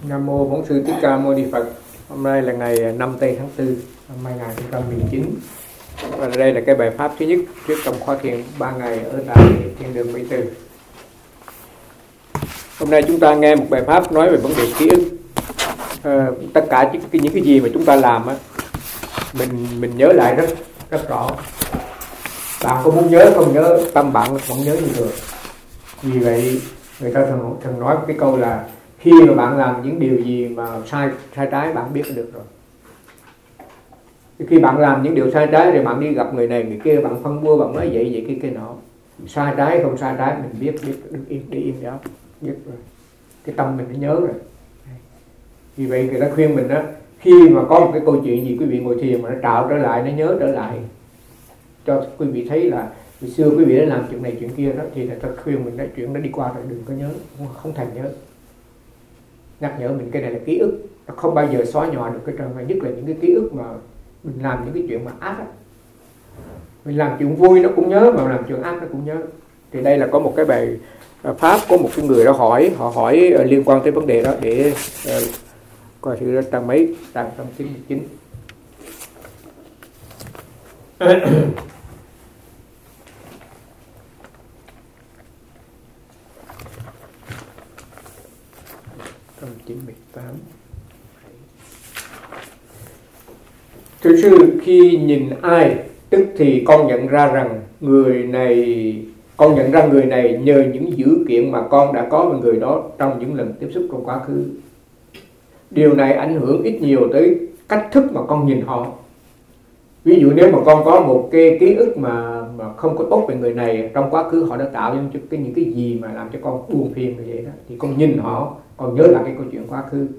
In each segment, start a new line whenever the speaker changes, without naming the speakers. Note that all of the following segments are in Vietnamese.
Nam mô Bổn Sư Thích Ca Mâu Ni Phật. Hôm nay là ngày 5 tây tháng 4 năm 2019. Và đây là cái bài pháp thứ nhất trước trong khóa thiền 3 ngày ở tại Thiên Đường Mỹ Từ. Hôm nay chúng ta nghe một bài pháp nói về vấn đề ký ức. Tất cả những cái gì mà chúng ta làm á, mình nhớ lại rất rõ. Bạn có muốn nhớ không nhớ, tâm bạn vẫn nhớ như thường. Vì vậy người ta thường nói cái câu là khi mà bạn làm những điều gì mà sai trái, bạn biết được rồi. Khi bạn làm những điều sai trái thì bạn đi gặp người này người kia, bạn phân bua, bạn nói vậy kia nọ, sai trái không sai trái mình biết đi im đó, biết rồi. Cái tâm mình nó nhớ rồi. Vì vậy người ta khuyên mình đó, khi mà có một cái câu chuyện gì quý vị ngồi thiền mà nó trạo trở lại, nó nhớ trở lại cho quý vị thấy là hồi xưa quý vị đã làm chuyện này chuyện kia đó, thì người ta khuyên mình nói chuyện nó đi qua rồi, đừng có nhớ, không thành nhớ. Nhắc nhở mình cái này là ký ức, nó không bao giờ xóa nhòa được cái trơn, nhất là những cái ký ức mà mình làm những cái chuyện mà ác á. Mình làm chuyện vui nó cũng nhớ, mà làm chuyện ác nó cũng nhớ. Thì đây là có một cái bài pháp, có một cái người đó họ hỏi liên quan tới vấn đề đó, để coi thử trang mấy, trang 199. Trong 98. Thưa sư, khi nhìn ai tức thì con nhận ra người này nhờ những dữ kiện mà con đã có với người đó trong những lần tiếp xúc trong quá khứ. Điều này ảnh hưởng ít nhiều tới cách thức mà con nhìn họ. Ví dụ nếu mà con có một cái ký ức mà không có tốt về người này, trong quá khứ họ đã tạo ra những cái gì mà làm cho con buồn phiền như vậy đó, thì con nhìn họ, con nhớ lại cái câu chuyện quá khứ.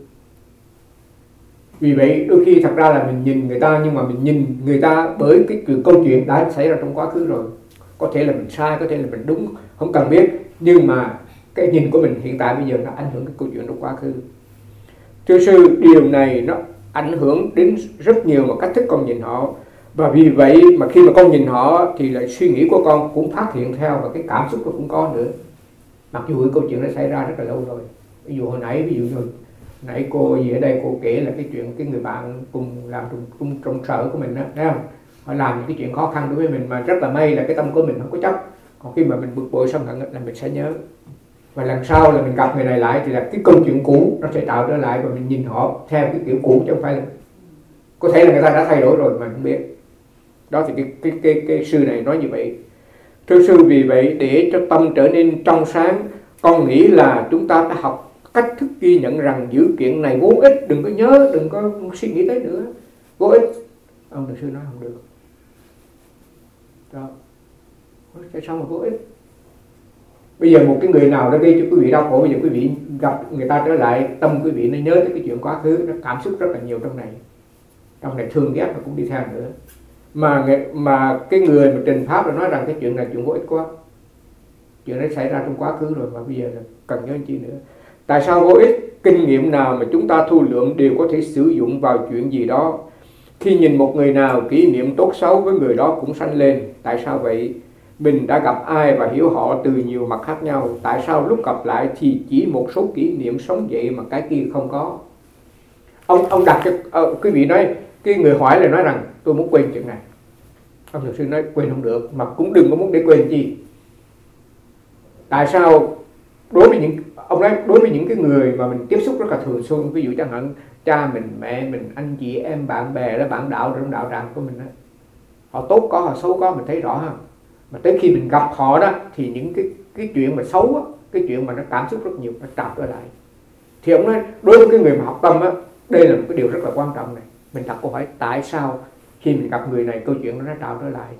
Vì vậy đôi khi thật ra là mình nhìn người ta, nhưng mà mình nhìn người ta bởi cái câu chuyện đã xảy ra trong quá khứ rồi. Có thể là mình sai, có thể là mình đúng, không cần biết, nhưng mà cái nhìn của mình hiện tại bây giờ nó ảnh hưởng cái câu chuyện trong quá khứ. Thưa sư, điều này nó ảnh hưởng đến rất nhiều mà cách thức con nhìn họ. Và vì vậy mà khi mà con nhìn họ thì lại suy nghĩ của con cũng phát hiện theo, và cái cảm xúc nó cũng có nữa. Mặc dù cái câu chuyện nó xảy ra rất là lâu rồi. Ví dụ hồi nãy cô gì ở đây cô kể là cái chuyện cái người bạn cùng làm trong sở của mình đó, thấy không? Họ làm những cái chuyện khó khăn đối với mình, mà rất là may là cái tâm của mình không có chấp. Còn khi mà mình bực bội sân hận là mình sẽ nhớ. Và lần sau là mình gặp người này lại thì là cái câu chuyện cũ nó sẽ tạo trở lại, và mình nhìn họ theo cái kiểu cũ, chứ không phải là có thể là người ta đã thay đổi rồi mà không biết. Đó thì cái sư này nói như vậy. Thưa sư, vì vậy để cho tâm trở nên trong sáng, con nghĩ là chúng ta phải học cách thức ghi nhận rằng dữ kiện này vô ích, đừng có nhớ, đừng có suy nghĩ tới nữa, vô ích. Ông thầy sư nói không được. Đó. Tại sao mà vô ích? Bây giờ một cái người nào đã gây cho quý vị đau khổ, bây giờ quý vị gặp người ta trở lại, tâm quý vị nó nhớ tới cái chuyện quá khứ, nó cảm xúc rất là nhiều trong này thương ghét nó cũng đi theo nữa. Mà cái người mà trình pháp là nói rằng cái chuyện này chuyện vô ích quá, chuyện đó xảy ra trong quá khứ rồi, mà bây giờ là cần nhớ chi nữa. Tại sao vô ích? Kinh nghiệm nào mà chúng ta thu lượm đều có thể sử dụng vào chuyện gì đó. Khi nhìn một người nào, kỷ niệm tốt xấu với người đó cũng sanh lên. Tại sao vậy? Mình đã gặp ai và hiểu họ từ nhiều mặt khác nhau. Tại sao lúc gặp lại thì chỉ một số kỷ niệm sống dậy mà cái kia không có? Ông đặt cho quý vị nói, cái người hỏi là nói rằng tôi muốn quên chuyện này. Ông luật sư nói quên không được, mà cũng đừng có muốn để quên chi. Tại sao? Đối với những cái người mà mình tiếp xúc rất là thường xuyên, ví dụ chẳng hạn cha mình, mẹ mình, anh chị em, bạn bè đó, bạn đạo trong đạo tràng của mình đó, họ tốt có, họ xấu có, mình thấy rõ ha. Mà tới khi mình gặp họ đó thì những cái chuyện mà xấu á, cái chuyện mà nó cảm xúc rất nhiều, nó trào trở lại. Thì ông nói đối với cái người mà học tâm á, đây là một cái điều rất là quan trọng này. Mình đặt câu hỏi tại sao khi mình gặp người này câu chuyện nó trào trở lại.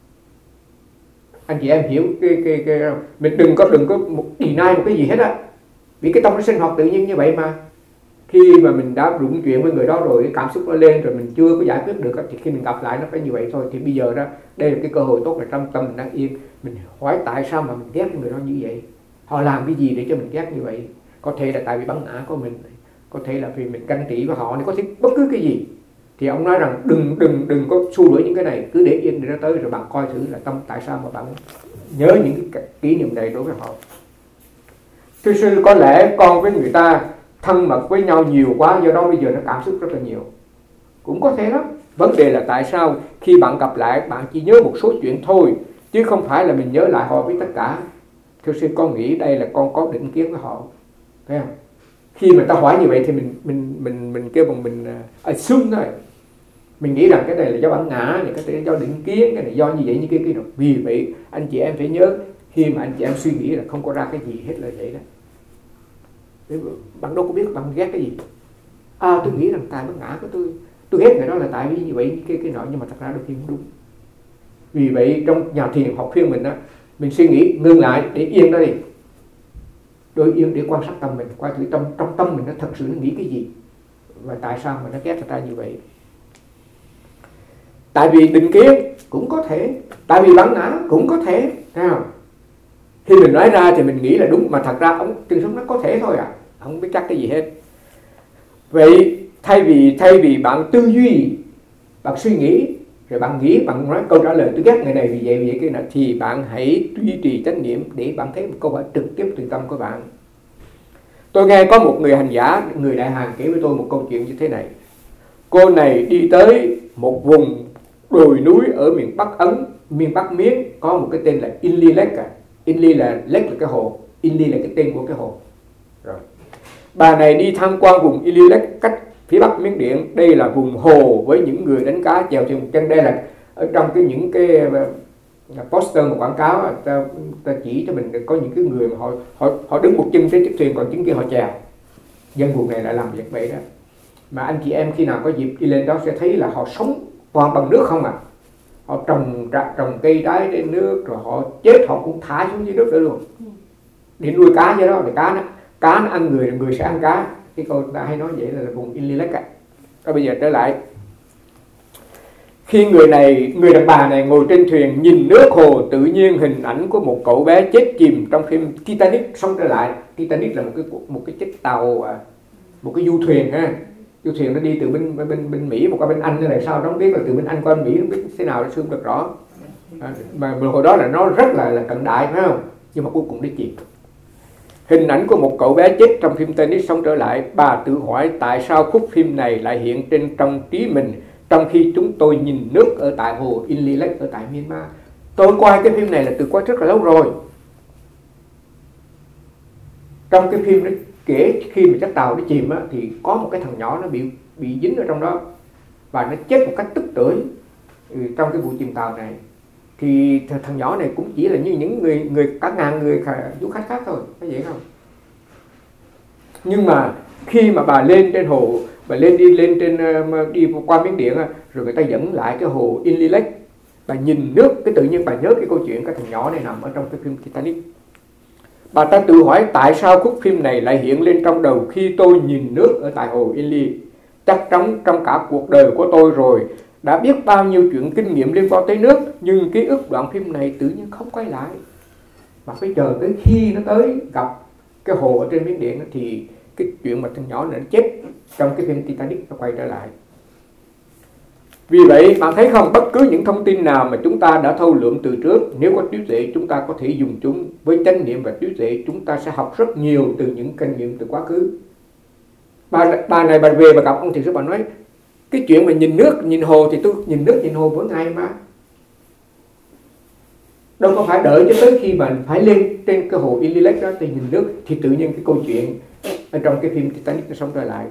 Anh chị em hiểu cái mình đừng có deny một cái gì hết á, vì cái tâm nó sinh hoạt tự nhiên như vậy mà. Khi mà mình đã đụng chuyện với người đó rồi, cái cảm xúc nó lên rồi, mình chưa có giải quyết được thì khi mình gặp lại nó phải như vậy thôi. Thì bây giờ đó, đây là cái cơ hội tốt là trong tâm mình đang yên, mình hỏi tại sao mà mình ghét người đó như vậy, họ làm cái gì để cho mình ghét như vậy. Có thể là tại vì bản ngã của mình, có thể là vì mình ganh tị với họ, có thể bất cứ cái gì. Thì ông nói rằng đừng có xua đuổi những cái này, cứ để yên để nó tới, rồi bạn coi thử là tâm tại sao mà bạn nhớ những cái kỷ niệm này đối với họ. Thưa sư, có lẽ con với người ta thân mật với nhau nhiều quá, do đó bây giờ nó cảm xúc rất là nhiều. Cũng có thể đó. Vấn đề là tại sao khi bạn gặp lại, bạn chỉ nhớ một số chuyện thôi, chứ không phải là mình nhớ lại họ với tất cả. Thưa sư, con nghĩ đây là con có định kiến với họ, thấy không? Khi mà ta hỏi như vậy thì mình kêu bằng mình assume thôi. Mình nghĩ rằng cái này là do bản ngã, cái này do định kiến, cái này do như vậy như kia đó. Vì vậy anh chị em phải nhớ, khi mà anh chị em suy nghĩ là không có ra cái gì hết là vậy đó. Bạn đâu có biết bạn ghét cái gì. Tôi nghĩ rằng tại bản ngã của tôi ghét người đó là tại vì như vậy như cái nọ, nhưng mà thật ra đôi khi không đúng. Vì vậy trong nhà thiền học khuyên mình đó, mình suy nghĩ ngưng lại để yên đó đi, đôi yên để quan sát tâm mình, coi thử trong tâm mình nó thật sự nó nghĩ cái gì và tại sao mà nó ghét người ta như vậy. Tại vì định kiến cũng có thể, tại vì bản ngã cũng có thể, thấy không? Khi mình nói ra thì mình nghĩ là đúng, mà thật ra ông trên sống nó có thể thôi à, không biết chắc cái gì hết. Vậy thay vì bạn tư duy, bạn suy nghĩ, rồi bạn nghĩ, bạn nói câu trả lời tôi ghét người này vì vậy cái nào, thì bạn hãy duy trì chánh niệm để bạn thấy một câu hỏi trực tiếp từ tâm của bạn. Tôi nghe có một người hành giả, người Đại Hàn kể với tôi một câu chuyện như thế này. Cô này đi tới một vùng đồi núi ở miền Bắc Ấn, miền Bắc Miến, có một cái tên là Inli Lake. Inli là Lake là cái hồ, Inli là cái tên của cái hồ. Rồi. Bà này đi tham quan vùng Inli Lake cách phía Bắc Miến Điện. Đây là vùng hồ với những người đánh cá chèo thuyền một chân. Đây là ở trong những cái poster một quảng cáo, ta chỉ cho mình có những cái người mà họ đứng một chân trên chiếc thuyền, còn chân kia họ chèo. Dân vùng này lại làm việc vậy đó. Mà anh chị em khi nào có dịp đi lên đó sẽ thấy là họ sống toàn bằng nước không à. Họ trồng cây trái trên nước, rồi họ chết họ cũng thả xuống dưới nước đó luôn để nuôi cá vậy đó. Để cá nó ăn người sẽ ăn cá. Cái câu ta hay nói vậy là vùng Inli Lake. Bây giờ trở lại, khi người đàn bà này ngồi trên thuyền nhìn nước hồ, tự nhiên hình ảnh của một cậu bé chết chìm trong phim Titanic sống trở lại. Titanic là một cái chiếc tàu, một cái du thuyền ha. Du thuyền nó đi từ bên Mỹ một qua bên Anh, này sao nó không biết, là từ bên Anh qua bên Mỹ không biết thế nào, nó không được rõ. Mà hồi đó là nó rất là cận đại, phải không? Nhưng mà cuối cùng đi chìm. Hình ảnh của một cậu bé chết trong phim Titanic sống trở lại. Bà tự hỏi tại sao khúc phim này lại hiện trong trí mình, trong khi chúng tôi nhìn nước ở tại hồ Inli Lake ở tại Myanmar. Tôi coi cái phim này là từ coi rất là lâu rồi. Trong cái phim đó kể khi mà chiếc tàu nó chìm á, thì có một cái thằng nhỏ nó bị dính ở trong đó và nó chết một cách tức tưởi trong cái vụ chìm tàu này. Thì thằng nhỏ này cũng chỉ là như những người cả ngàn người du khách khác thôi, có vậy không? Nhưng mà khi mà bà lên trên hồ, bà đi qua Miến Điện, rồi người ta dẫn lại cái hồ Inli Lake, bà nhìn nước, cái tự nhiên bà nhớ cái câu chuyện cái thằng nhỏ này nằm ở trong cái phim Titanic. Bà ta tự hỏi tại sao khúc phim này lại hiện lên trong đầu khi tôi nhìn nước ở tại hồ Inli. Chắc chắn trong cả cuộc đời của tôi rồi đã biết bao nhiêu chuyện kinh nghiệm liên quan tới nước, nhưng ký ức đoạn phim này tự nhiên không quay lại. Mà phải chờ tới khi nó tới gặp cái hồ ở trên Miến Điện thì cái chuyện mà thằng nhỏ này nó chết trong cái phim Titanic nó quay trở lại. Vì vậy bạn thấy không, bất cứ những thông tin nào mà chúng ta đã thâu lượm từ trước, nếu có trí tuệ chúng ta có thể dùng chúng. Với chánh niệm và trí tuệ chúng ta sẽ học rất nhiều từ những kinh nghiệm từ quá khứ. Bà này bà về bà gặp ông thiền sư, bà nói cái chuyện mà nhìn nước nhìn hồ thì tôi nhìn nước nhìn hồ mỗi ngày mà, đâu có phải đợi cho tới khi mà phải lên trên cái hồ Inli Lake đó thì nhìn nước. Thì tự nhiên cái câu chuyện ở trong cái phim Titanic nó sống trở lại.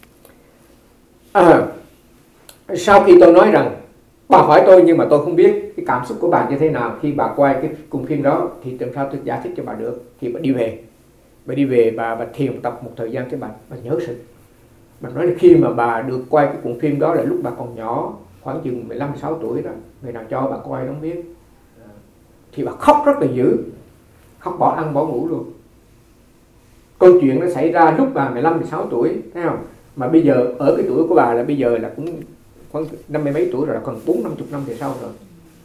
Sau khi tôi nói rằng bà hỏi tôi nhưng mà tôi không biết cái cảm xúc của bà như thế nào khi bà quay cái cùng phim đó, thì làm sao tôi giải thích cho bà được. Thì bà đi về bà thiền tập một thời gian cho bà nhớ sự. Bà nói là khi mà bà được quay cái cuộn phim đó là lúc bà còn nhỏ, khoảng chừng 15-16 tuổi đó, người nào cho bà coi không biết. Thì bà khóc rất là dữ, khóc bỏ ăn bỏ ngủ luôn. Câu chuyện nó xảy ra lúc bà 15-16 tuổi, thấy không? Mà bây giờ ở cái tuổi của bà là bây giờ là cũng khoảng 50 mấy tuổi rồi, là còn 40-50 năm về sau rồi.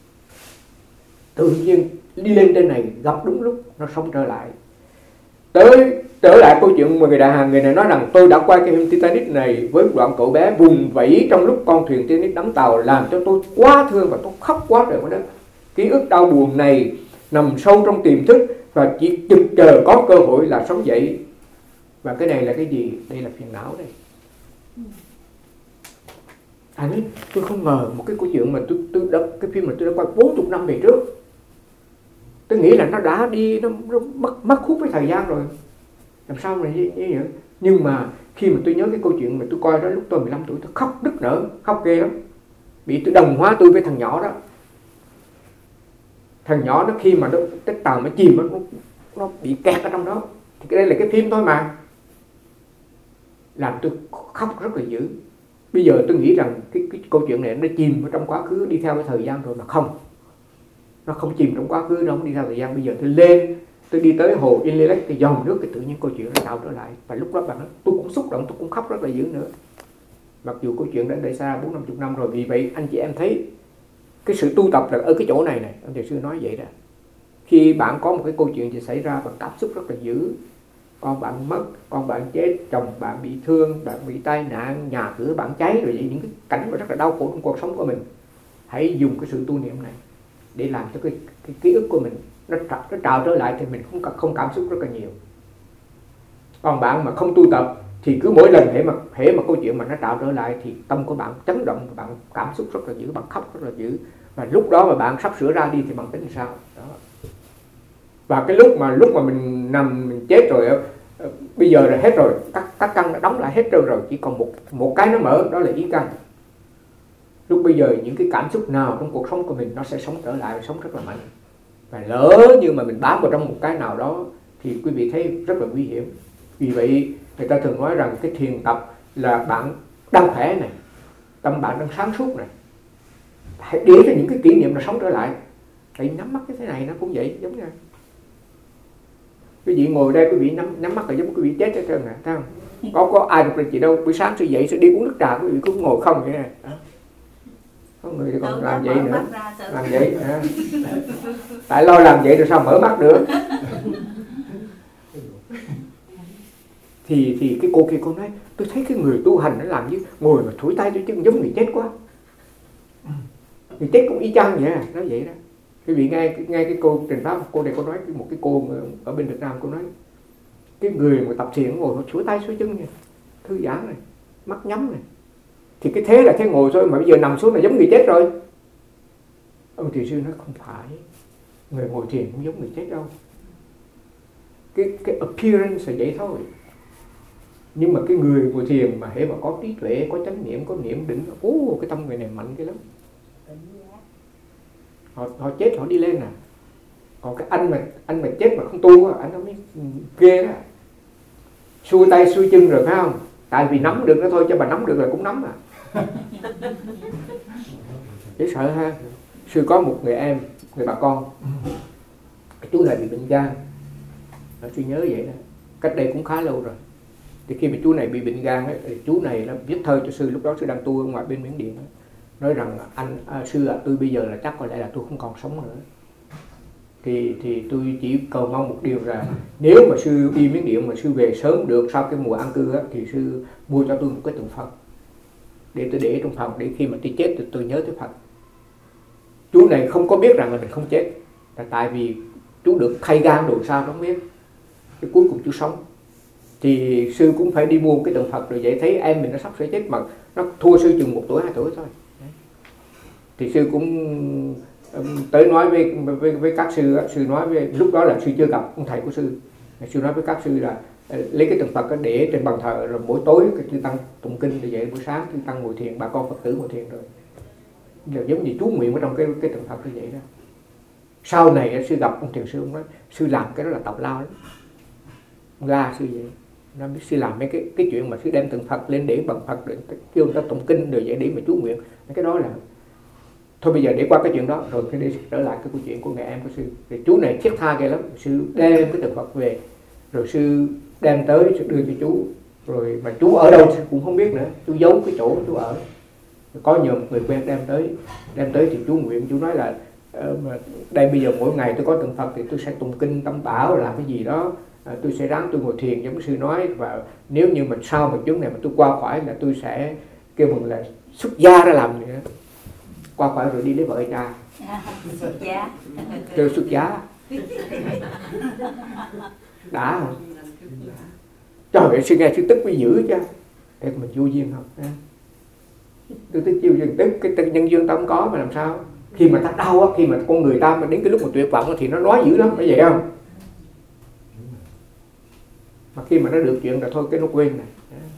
Tự nhiên đi lên trên này gặp đúng lúc nó sống trở lại. Trở lại câu chuyện mà người Đại Hàn, người này nói rằng tôi đã quay cái phim Titanic này với đoạn cậu bé vùng vẫy trong lúc con thuyền Titanic đắm tàu, làm cho tôi quá thương và tôi khóc quá trời quá đất. Ký ức đau buồn này nằm sâu trong tiềm thức và chỉ chực chờ có cơ hội là sống dậy. Và cái này là cái gì? Đây là phiền não đây. Anh ấy, tôi không ngờ một cái câu chuyện mà cái phim mà tôi đã quay 40 năm về trước. Tôi nghĩ là nó đã đi, nó mất hút với thời gian rồi. Làm sao mà như vậy? Nhưng mà khi mà tôi nhớ cái câu chuyện mà tôi coi đó lúc tôi 15 tuổi, tôi khóc nức nở, khóc ghê lắm. Bị tôi đồng hóa tôi với thằng nhỏ đó. Thằng nhỏ nó khi mà cái tàu nó chìm, nó bị kẹt ở trong đó. Thì đây là cái phim thôi mà. Làm tôi khóc rất là dữ. Bây giờ tôi nghĩ rằng cái câu chuyện này nó chìm ở trong quá khứ đi theo cái thời gian rồi, mà không. Nó không chìm trong quá khứ, nó không đi theo thời gian. Bây giờ tôi lên, tôi đi tới hồ Inlet, tôi dòng nước, cái tự nhiên câu chuyện nó tạo trở lại. Và lúc đó bạn nói, tôi cũng xúc động, tôi cũng khóc rất là dữ nữa. Mặc dù câu chuyện đã xảy ra 40-50 năm rồi. Vì vậy anh chị em thấy cái sự tu tập là ở cái chỗ này này. Ông thầy sư nói vậy đó. Khi bạn có một cái câu chuyện gì xảy ra, bạn cảm xúc rất là dữ. Con bạn mất, con bạn chết, chồng bạn bị thương, bạn bị tai nạn, nhà cửa bạn cháy, rồi vậy những cái cảnh mà rất là đau khổ trong cuộc sống của mình. Hãy dùng cái sự tu niệm này để làm cho cái ký ức của mình nó trào trở lại, thì mình không cảm xúc rất là nhiều. Còn bạn mà không tu tập thì cứ mỗi lần hễ mà câu chuyện mà nó trào trở lại thì tâm của bạn chấn động, bạn cảm xúc rất là dữ, bạn khóc rất là dữ. Và lúc đó mà bạn sắp sửa ra đi thì bạn tính sao đó. Và cái lúc mà mình nằm mình chết rồi, bây giờ là hết rồi, các căn đã đóng lại hết rồi, chỉ còn một cái nó mở, đó là ý căn. Lúc bây giờ những cái cảm xúc nào trong cuộc sống của mình nó sẽ sống trở lại và sống rất là mạnh. Và lỡ như mà mình bám vào trong một cái nào đó thì quý vị thấy rất là nguy hiểm. Vì vậy người ta thường nói rằng cái thiền tập là bạn đang khỏe này, tâm bạn đang sáng suốt này, hãy để cho những cái kỷ niệm nó sống trở lại. Hãy nhắm mắt cái thế này nó cũng vậy, giống như quý vị ngồi đây, quý vị nhắm mắt là giống quý vị chết hết trơn nè, thấy không? Có ai được là chị đâu, buổi sáng sẽ dậy sẽ đi uống nước trà, quý vị cứ ngồi không vậy nè. Có người còn làm vậy nữa, làm vậy tại lo làm vậy rồi sao mở mắt được. Thì cái cô kia cô nói, tôi thấy cái người tu hành nó làm như ngồi mà thủi tay tôi chứ giống người chết quá. Người chết cũng y chang vậy, nói vậy đó. Quý vị nghe cái cô trình pháp, cô này cô nói, một cái cô ở bên Việt Nam, cô nói cái người mà tập thiền ngồi thủi tay xuôi chân này, thư giãn này, mắt nhắm này, thì cái thế là thế ngồi thôi, mà bây giờ nằm xuống là giống người chết rồi. Ông thiền sư nói không phải, người ngồi thiền cũng giống người chết đâu. Cái appearance là vậy thôi. Nhưng mà cái người ngồi thiền mà hễ mà có trí tuệ, có chánh niệm, có niệm định, cái tâm người này mạnh cái lắm. Họ chết họ đi lên nè. Còn cái anh mà chết mà không tu, anh nó mới ghê đó. Xuôi tay xuôi chân rồi phải không? Tại vì nắm được nó thôi, chứ bà nắm được là cũng nắm à. Dễ sợ ha. Sư có một người em, người bà con, chú này bị bệnh gan. Sư nhớ vậy đó. Cách đây cũng khá lâu rồi. Thì khi mà chú này bị bệnh gan ấy, thì chú này nó viết thơ cho sư, lúc đó sư đang tu ở ngoài bên Miến Điện ấy. Nói rằng sư ạ, tôi bây giờ là chắc có lẽ là tôi không còn sống nữa. Thì tôi chỉ cầu mong một điều là nếu mà sư đi Miến Điện mà sư về sớm được sau cái mùa an cư á, thì sư mua cho tôi một cái tượng Phật để tôi để trong phòng, để khi mà tôi chết thì tôi nhớ tới Phật. Chú này không có biết rằng là mình không chết, là tại vì chú được thay gan đồ sao không biết. Cái cuối cùng chú sống. Thì sư cũng phải đi mua một cái tượng Phật, rồi vậy thấy em mình nó sắp sửa chết mà nó thua sư chừng 1 tuổi 2 tuổi thôi. Thì sư cũng tới nói với các sư, sư nói với, lúc đó là sư chưa gặp ông thầy của sư. Sư nói với các sư là lấy cái tượng Phật để trên bàn thờ, rồi mỗi tối cái chư tăng tụng kinh, rồi vậy buổi sáng chư tăng ngồi thiền, bà con Phật tử ngồi thiền rồi. Là giống như chú nguyện ở trong cái tượng Phật như vậy đó. Sau này sư gặp ông thiền sư, ông nói sư làm cái đó là tào lao lắm. La sư vậy. Nó biết sư làm mấy cái chuyện mà sư đem tượng Phật lên để bằng Phật, để kêu người ta tụng kinh rồi vậy để mà chú nguyện. Cái đó là thôi bây giờ để qua cái chuyện đó rồi để trở lại cái câu chuyện của người em của sư. Thì chú này thiết tha ghê lắm. Sư đem cái tượng Phật về, rồi sư đem tới, sư đưa cho chú, rồi mà chú ở đâu sư cũng không biết nữa. Chú giấu cái chỗ chú ở. Có nhờ một người quen đem tới thì chú nguyện, chú nói là đây bây giờ mỗi ngày tôi có tượng Phật thì tôi sẽ tụng kinh tâm bảo, làm cái gì đó, tôi sẽ ráng tôi ngồi thiền giống sư nói, và nếu như mà sau một chuyến này mà tôi qua khỏi là tôi sẽ kêu mình là xuất gia ra làm nữa. Qua khỏi rồi đi lấy vợ cha.
Xuất gia.
Kêu xuất gia. Đã không? Trời ơi, sư nghe sư tức mới dữ chứ. Để mình vô duyên không? Tôi tức chiêu duyên, tức cái nhân duyên ta không có mà làm sao? Khi mà ta đau á, khi mà con người ta mà đến cái lúc mà tuyệt vọng thì nó nói dữ lắm, phải vậy không? Mà khi mà nó được chuyện là thôi cái nó quên này.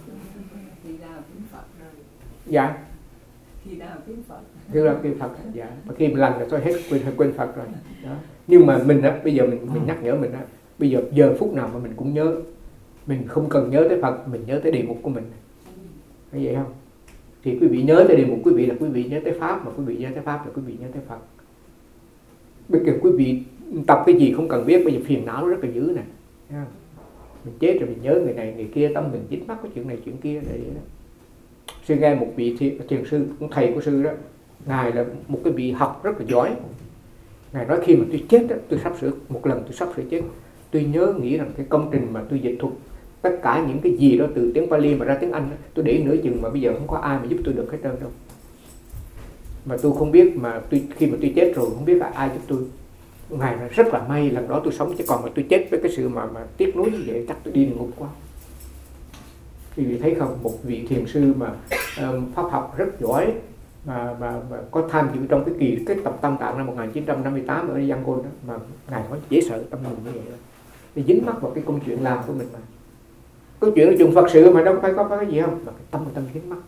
Dạ. Khi nào kiếm Phật. Dạ. Mà khi mình lành rồi thôi hết quên Phật rồi. Đó. Nhưng mà mình á, bây giờ mình nhắc nhở mình á, bây giờ phút nào mà mình cũng nhớ, mình không cần nhớ tới Phật, mình nhớ tới địa mục của mình. Phải vậy không? Thì quý vị nhớ tới địa mục quý vị là quý vị nhớ tới Pháp, mà quý vị nhớ tới Pháp là quý vị nhớ tới Phật. Bây giờ quý vị tập cái gì không cần biết, bây giờ phiền não rất là dữ nè. Mình chết rồi mình nhớ người này người kia, tâm mình dính mắc cái chuyện này chuyện kia vậy đó. Sư nghe một vị thiền sư, cũng thầy của sư đó, ngài là một cái vị học rất là giỏi. Ngài nói khi mà tôi chết đó, tôi sắp sửa một lần tôi sắp sửa chết, tôi nhớ nghĩ rằng cái công trình mà tôi dịch thuật tất cả những cái gì đó từ tiếng Pali mà ra tiếng Anh đó, tôi để nửa chừng mà bây giờ không có ai mà giúp tôi được hết trơn đâu. Mà tôi không biết mà khi mà tôi chết rồi không biết là ai giúp tôi. Ngài là rất là may lần đó tôi sống, chứ còn mà tôi chết với cái sự mà tiếc nuối như vậy chắc tôi đi địa ngục quá. Quý vị thấy không, một vị thiền sư mà pháp học rất giỏi mà có tham dự trong cái tập Tam Tạng năm 1958 ở Yangon đó, mà ngài nói dễ sợ tâm mình như vậy đó. Thì dính mắc vào cái công chuyện làm của mình mà. Câu chuyện là chuyện Phật sự mà đâu phải có cái gì không, mà cái tâm dính mắc.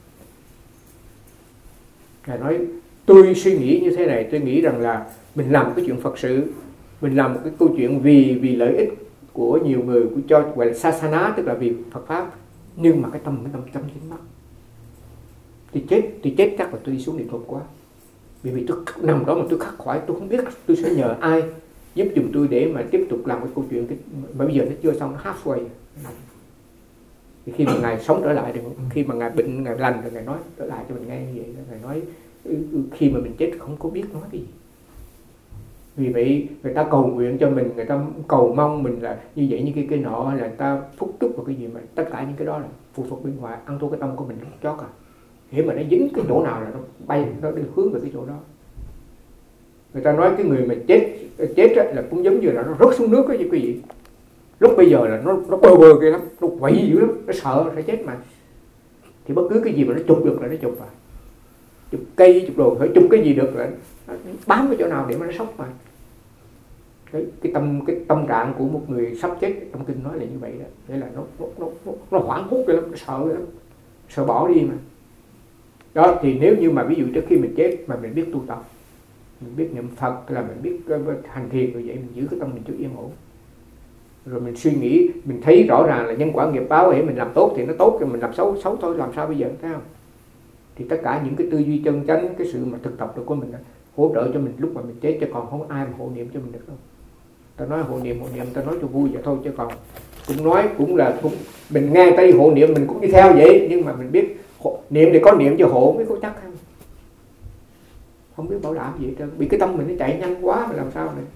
Ngài nói tôi suy nghĩ như thế này, tôi nghĩ rằng là mình làm cái chuyện Phật sự, mình làm một cái câu chuyện vì lợi ích của nhiều người, của cho gọi là sasana, tức là vì Phật pháp, nhưng mà cái tâm dính mắc. Tôi chết chắc là tôi đi xuống địa ngục quá. Vì tôi nằm đó mà tôi khắc khoải, tôi không biết tôi sẽ nhờ ai giúp giùm tôi để mà tiếp tục làm cái câu chuyện mà bây giờ nó chưa xong, nó halfway. Thì khi mà ngài sống trở lại, khi mà ngài bệnh ngài lành rồi ngài nói trở lại cho mình nghe như vậy, ngài nói khi mà mình chết không có biết nói cái gì. Vì vậy người ta cầu nguyện cho mình, người ta cầu mong mình là như vậy như cái nọ, là người ta phúc chúc vào cái gì, mà tất cả những cái đó là phụ thuộc bên ngoài, ăn thua cái tâm của mình rất chót à. Khi mà nó dính cái chỗ nào là nó bay, nó đi hướng về cái chỗ đó. Người ta nói cái người mà chết là cũng giống như là nó rớt xuống nước đó quý vị. Lúc bây giờ là nó bơ kia lắm, nó quậy dữ lắm, nó sợ sẽ chết mà. Thì bất cứ cái gì mà nó chụp được là nó chụp vào. Chụp cây, chụp đồ, phải chụp cái gì được là nó bám cái chỗ nào để mà nó sốc mà. Cái tâm trạng của một người sắp chết trong kinh nói là như vậy đó. Nghĩa là nó hoảng hốt cái lắm, nó sợ lắm, sợ bỏ đi mà. Đó, thì nếu như mà ví dụ trước khi mình chết mà mình biết tu tập, mình biết niệm Phật, là mình biết hành thiền rồi vậy, mình giữ cái tâm mình cho yên ổn. Rồi mình suy nghĩ, mình thấy rõ ràng là nhân quả nghiệp báo, để mình làm tốt thì nó tốt, rồi mình làm xấu thôi, làm sao bây giờ, thấy không? Thì tất cả những cái tư duy chân chánh, cái sự mà thực tập được của mình hỗ trợ cho mình lúc mà mình chết, chứ còn không ai mà hộ niệm cho mình được đâu. Ta nói hộ niệm, ta nói cho vui vậy thôi, chứ còn cũng mình nghe tay hộ niệm mình cũng đi theo vậy, nhưng mà mình biết niệm thì có niệm chứ hộ mới có chắc không biết bảo đảm gì hết trơn, vì cái tâm mình nó chạy nhanh quá mà làm sao này.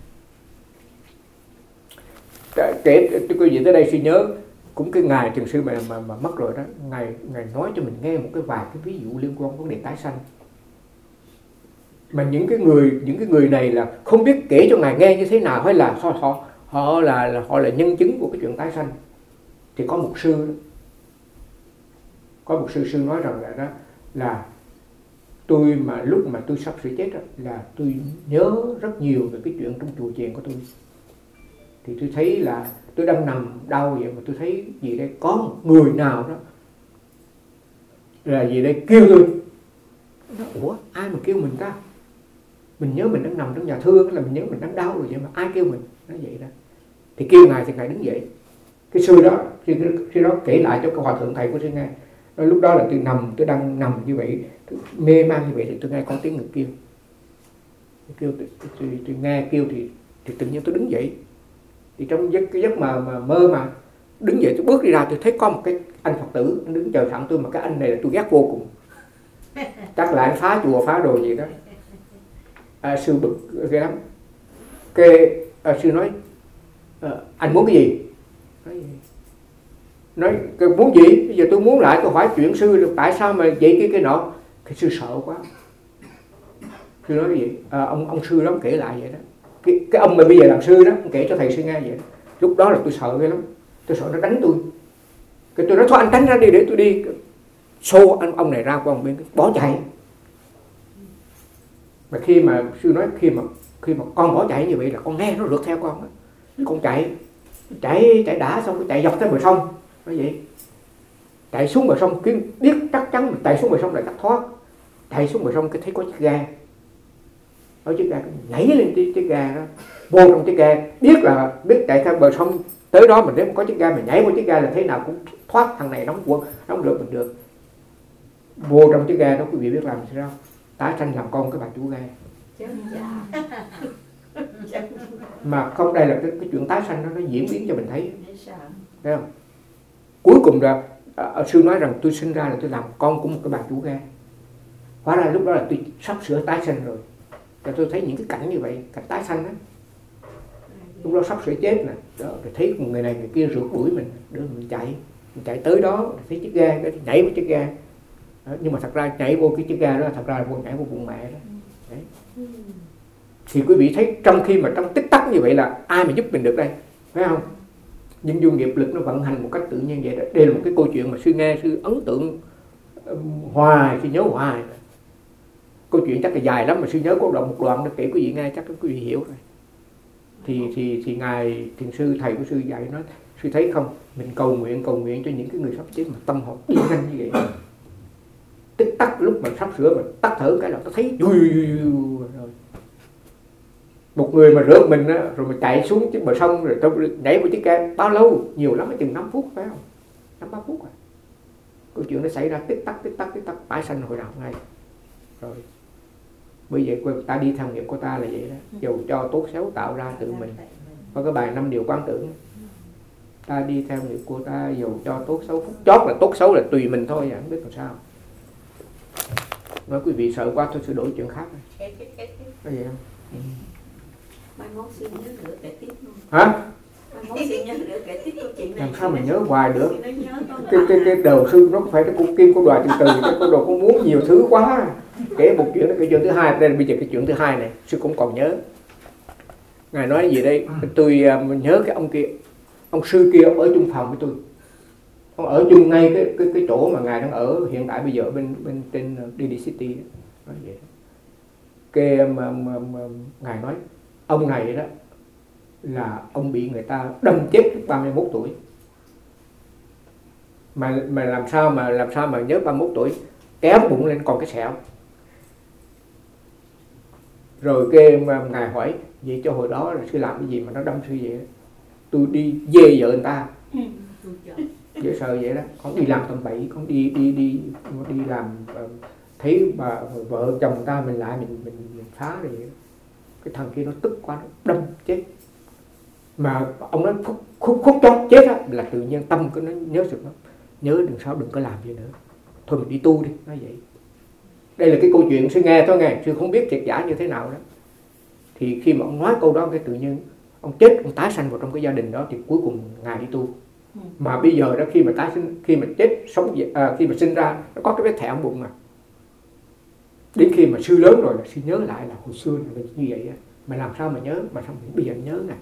Kể quý vị tới đây suy nhớ cũng cái ngài thiền sư mà mất rồi đó, ngài nói cho mình nghe một cái vài cái ví dụ liên quan vấn đề tái sanh, mà những cái người này là không biết kể cho ngài nghe như thế nào, hay là họ là nhân chứng của cái chuyện tái sanh. Thì có một sư đó, có một sư nói rằng là đó là tôi mà lúc mà tôi sắp sửa chết đó, là tôi nhớ rất nhiều về cái chuyện trong chùa chiền của tôi. Thì tôi thấy là tôi đang nằm đau vậy mà tôi thấy gì đây, có một người nào đó là gì đây kêu tôi. Ủa ai mà kêu mình ta? Mình nhớ mình đang nằm trong nhà thương, là mình nhớ mình đang đau rồi vậy mà ai kêu mình? Nói vậy đó. Thì kêu ngài thì ngài đứng dậy. Cái sư đó kể lại cho cái hòa thượng thầy của sư nghe. Nói lúc đó là tôi đang nằm như vậy, mê man như vậy, thì tôi nghe có tiếng người kêu. Tôi nghe kêu thì tự nhiên tôi đứng dậy. Thì trong cái giấc mà mơ mà đứng dậy, tôi bước đi ra, tôi thấy có một cái anh Phật tử anh đứng chờ sẵn tôi, mà cái anh này là tôi ghét vô cùng. Chắc là anh phá chùa phá đồ gì đó. Sư bực ghê lắm. Cái sư nói anh muốn cái gì? Nói muốn gì? Bây giờ tôi muốn lại, tôi hỏi chuyện sư tại sao mà vậy cái nọ. Cái sư sợ quá. Sư nói cái gì? Ông sư đó kể lại vậy đó. Cái ông mà bây giờ làm sư đó kể cho thầy sư nghe vậy đó. Lúc đó là tôi sợ ghê lắm, tôi sợ nó đánh tôi. Cái tôi nói thôi anh tránh ra đi để tôi đi. Xô ông này ra qua một bên bỏ chạy. Mà khi mà sư nói khi mà con bỏ chạy như vậy là con nghe nó rượt theo con đó. Con chạy đã xong chạy dọc theo bờ sông. Nói vậy. Chạy xuống bờ sông biết chắc chắn chạy xuống bờ sông là chắc thoát. Chạy xuống bờ sông cái thấy có chiếc ga. Ở chiếc ga nhảy lên chiếc ga đó, vô trong chiếc ga, biết chạy theo bờ sông tới đó mình nếu có chiếc ga mình nhảy vô chiếc ga là thế nào cũng thoát, thằng này nóng quật nóng được mình được. Vô trong chiếc ga đó quý vị biết làm sao? Tái sanh làm con cái bà chủ ga. Mà không, đây là cái chuyện tái sanh nó diễn biến cho mình thấy, thấy không? Cuối cùng là sư nói rằng tôi sinh ra là tôi làm con của một cái bà chủ ga. Hóa ra lúc đó là tôi sắp sửa tái sanh rồi. Và tôi thấy những cái cảnh như vậy, cảnh tái sanh đó. Lúc đó sắp sửa chết nè, đó, rồi thấy một người này người kia rượt đuổi mình, đưa mình chạy tới đó, thấy chiếc ga, nhảy vào chiếc ga. Đó, nhưng mà thật ra nhảy vô cái chiếc ga đó, thật ra là nhảy vô bụng mẹ đó. Đấy. Thì quý vị thấy trong khi mà trong tích tắc như vậy là ai mà giúp mình được đây, phải không? Nhưng vô nghiệp lực nó vận hành một cách tự nhiên vậy đó. Đây là một cái câu chuyện mà sư nghe, sư ấn tượng hoài, sư nhớ hoài. Câu chuyện chắc là dài lắm mà sư nhớ có một đoạn để kể quý vị nghe chắc quý vị hiểu rồi. Thì ngài thiền sư thầy của sư dạy nói, sư thấy không, mình cầu nguyện cho những cái người sắp chết mà tâm họ đi nhanh như vậy. Tích tắc lúc mà sắp sửa mà tắt thở cái là nó thấy rồi. Một người mà rớt mình á, rồi mà chạy xuống bờ sông rồi tôi nhảy vào chiếc ga bao lâu? Nhiều lắm, chừng 5 phút phải không? 5-3 phút rồi. Câu chuyện nó xảy ra tích tắc tái sanh hồi nào ngay. Rồi. Bởi vậy ta đi theo nghiệp của ta là vậy đó. Dù cho tốt xấu tạo ra tự mình. Có cái bài 5 điều quán tưởng. Ta đi theo nghiệp của ta dù cho tốt xấu, phút chót là tốt xấu là tùy mình thôi, không biết làm sao. Nói quý vị sợ quá thôi, sẽ đổi chuyện khác. Có vậy không?
Mai mốt xin nhớ nữa kể tiếp luôn.
Hả?
Mai mốt xin nhớ nữa kể tiếp câu chuyện này.
Làm sao mà nhớ hoài được? Cái đầu sư nó không phải cái cục kim của đoài từ từ, cái con đồ con muốn nhiều thứ quá. Kể một chuyện, cái chuyện thứ hai, đây là bây giờ cái chuyện thứ hai này, sư cũng còn nhớ. Ngài nói gì đây? Tôi nhớ cái ông kia, ông sư kia ông ở chung phòng với tôi. Ông ở chung ngay cái chỗ mà ngài đang ở hiện tại bây giờ bên trên DD City. Nói vậy. Cái ngài nói ông này đó là ông bị người ta đâm chết lúc 31 tuổi. Mà làm sao mà nhớ 31 tuổi, kéo bụng lên còn cái sẹo. Rồi cái ngài hỏi vậy cho hồi đó là sư làm cái gì mà nó đâm sư vậy? Tôi đi dê vợ người ta. Dễ sợ vậy đó. Con đi làm tầm bậy, con đi làm thấy bà vợ chồng ta mình lại mình phá rồi vậy. Cái thằng kia nó tức quá, nó đâm chết. Mà ông nói khúc chót chết á là tự nhiên tâm của nó nhớ sự lắm. Nhớ đừng sao đừng có làm gì nữa. Thôi mình đi tu đi, nói vậy. Đây là cái câu chuyện sư nghe thôi nghe, sư không biết thiệt giả như thế nào đó. Thì khi mà ông nói câu đó cái tự nhiên ông chết, ông tái sanh vào trong cái gia đình đó thì cuối cùng ngài đi tu. Mà bây giờ đó khi mà tái sinh, khi mà chết sống khi mà sinh ra nó có cái vết thẹo bụng mà. Đến khi mà sư lớn rồi là sư nhớ lại là hồi xưa là như vậy á. Mà làm sao mà nhớ, mà sao bây giờ nhớ nè.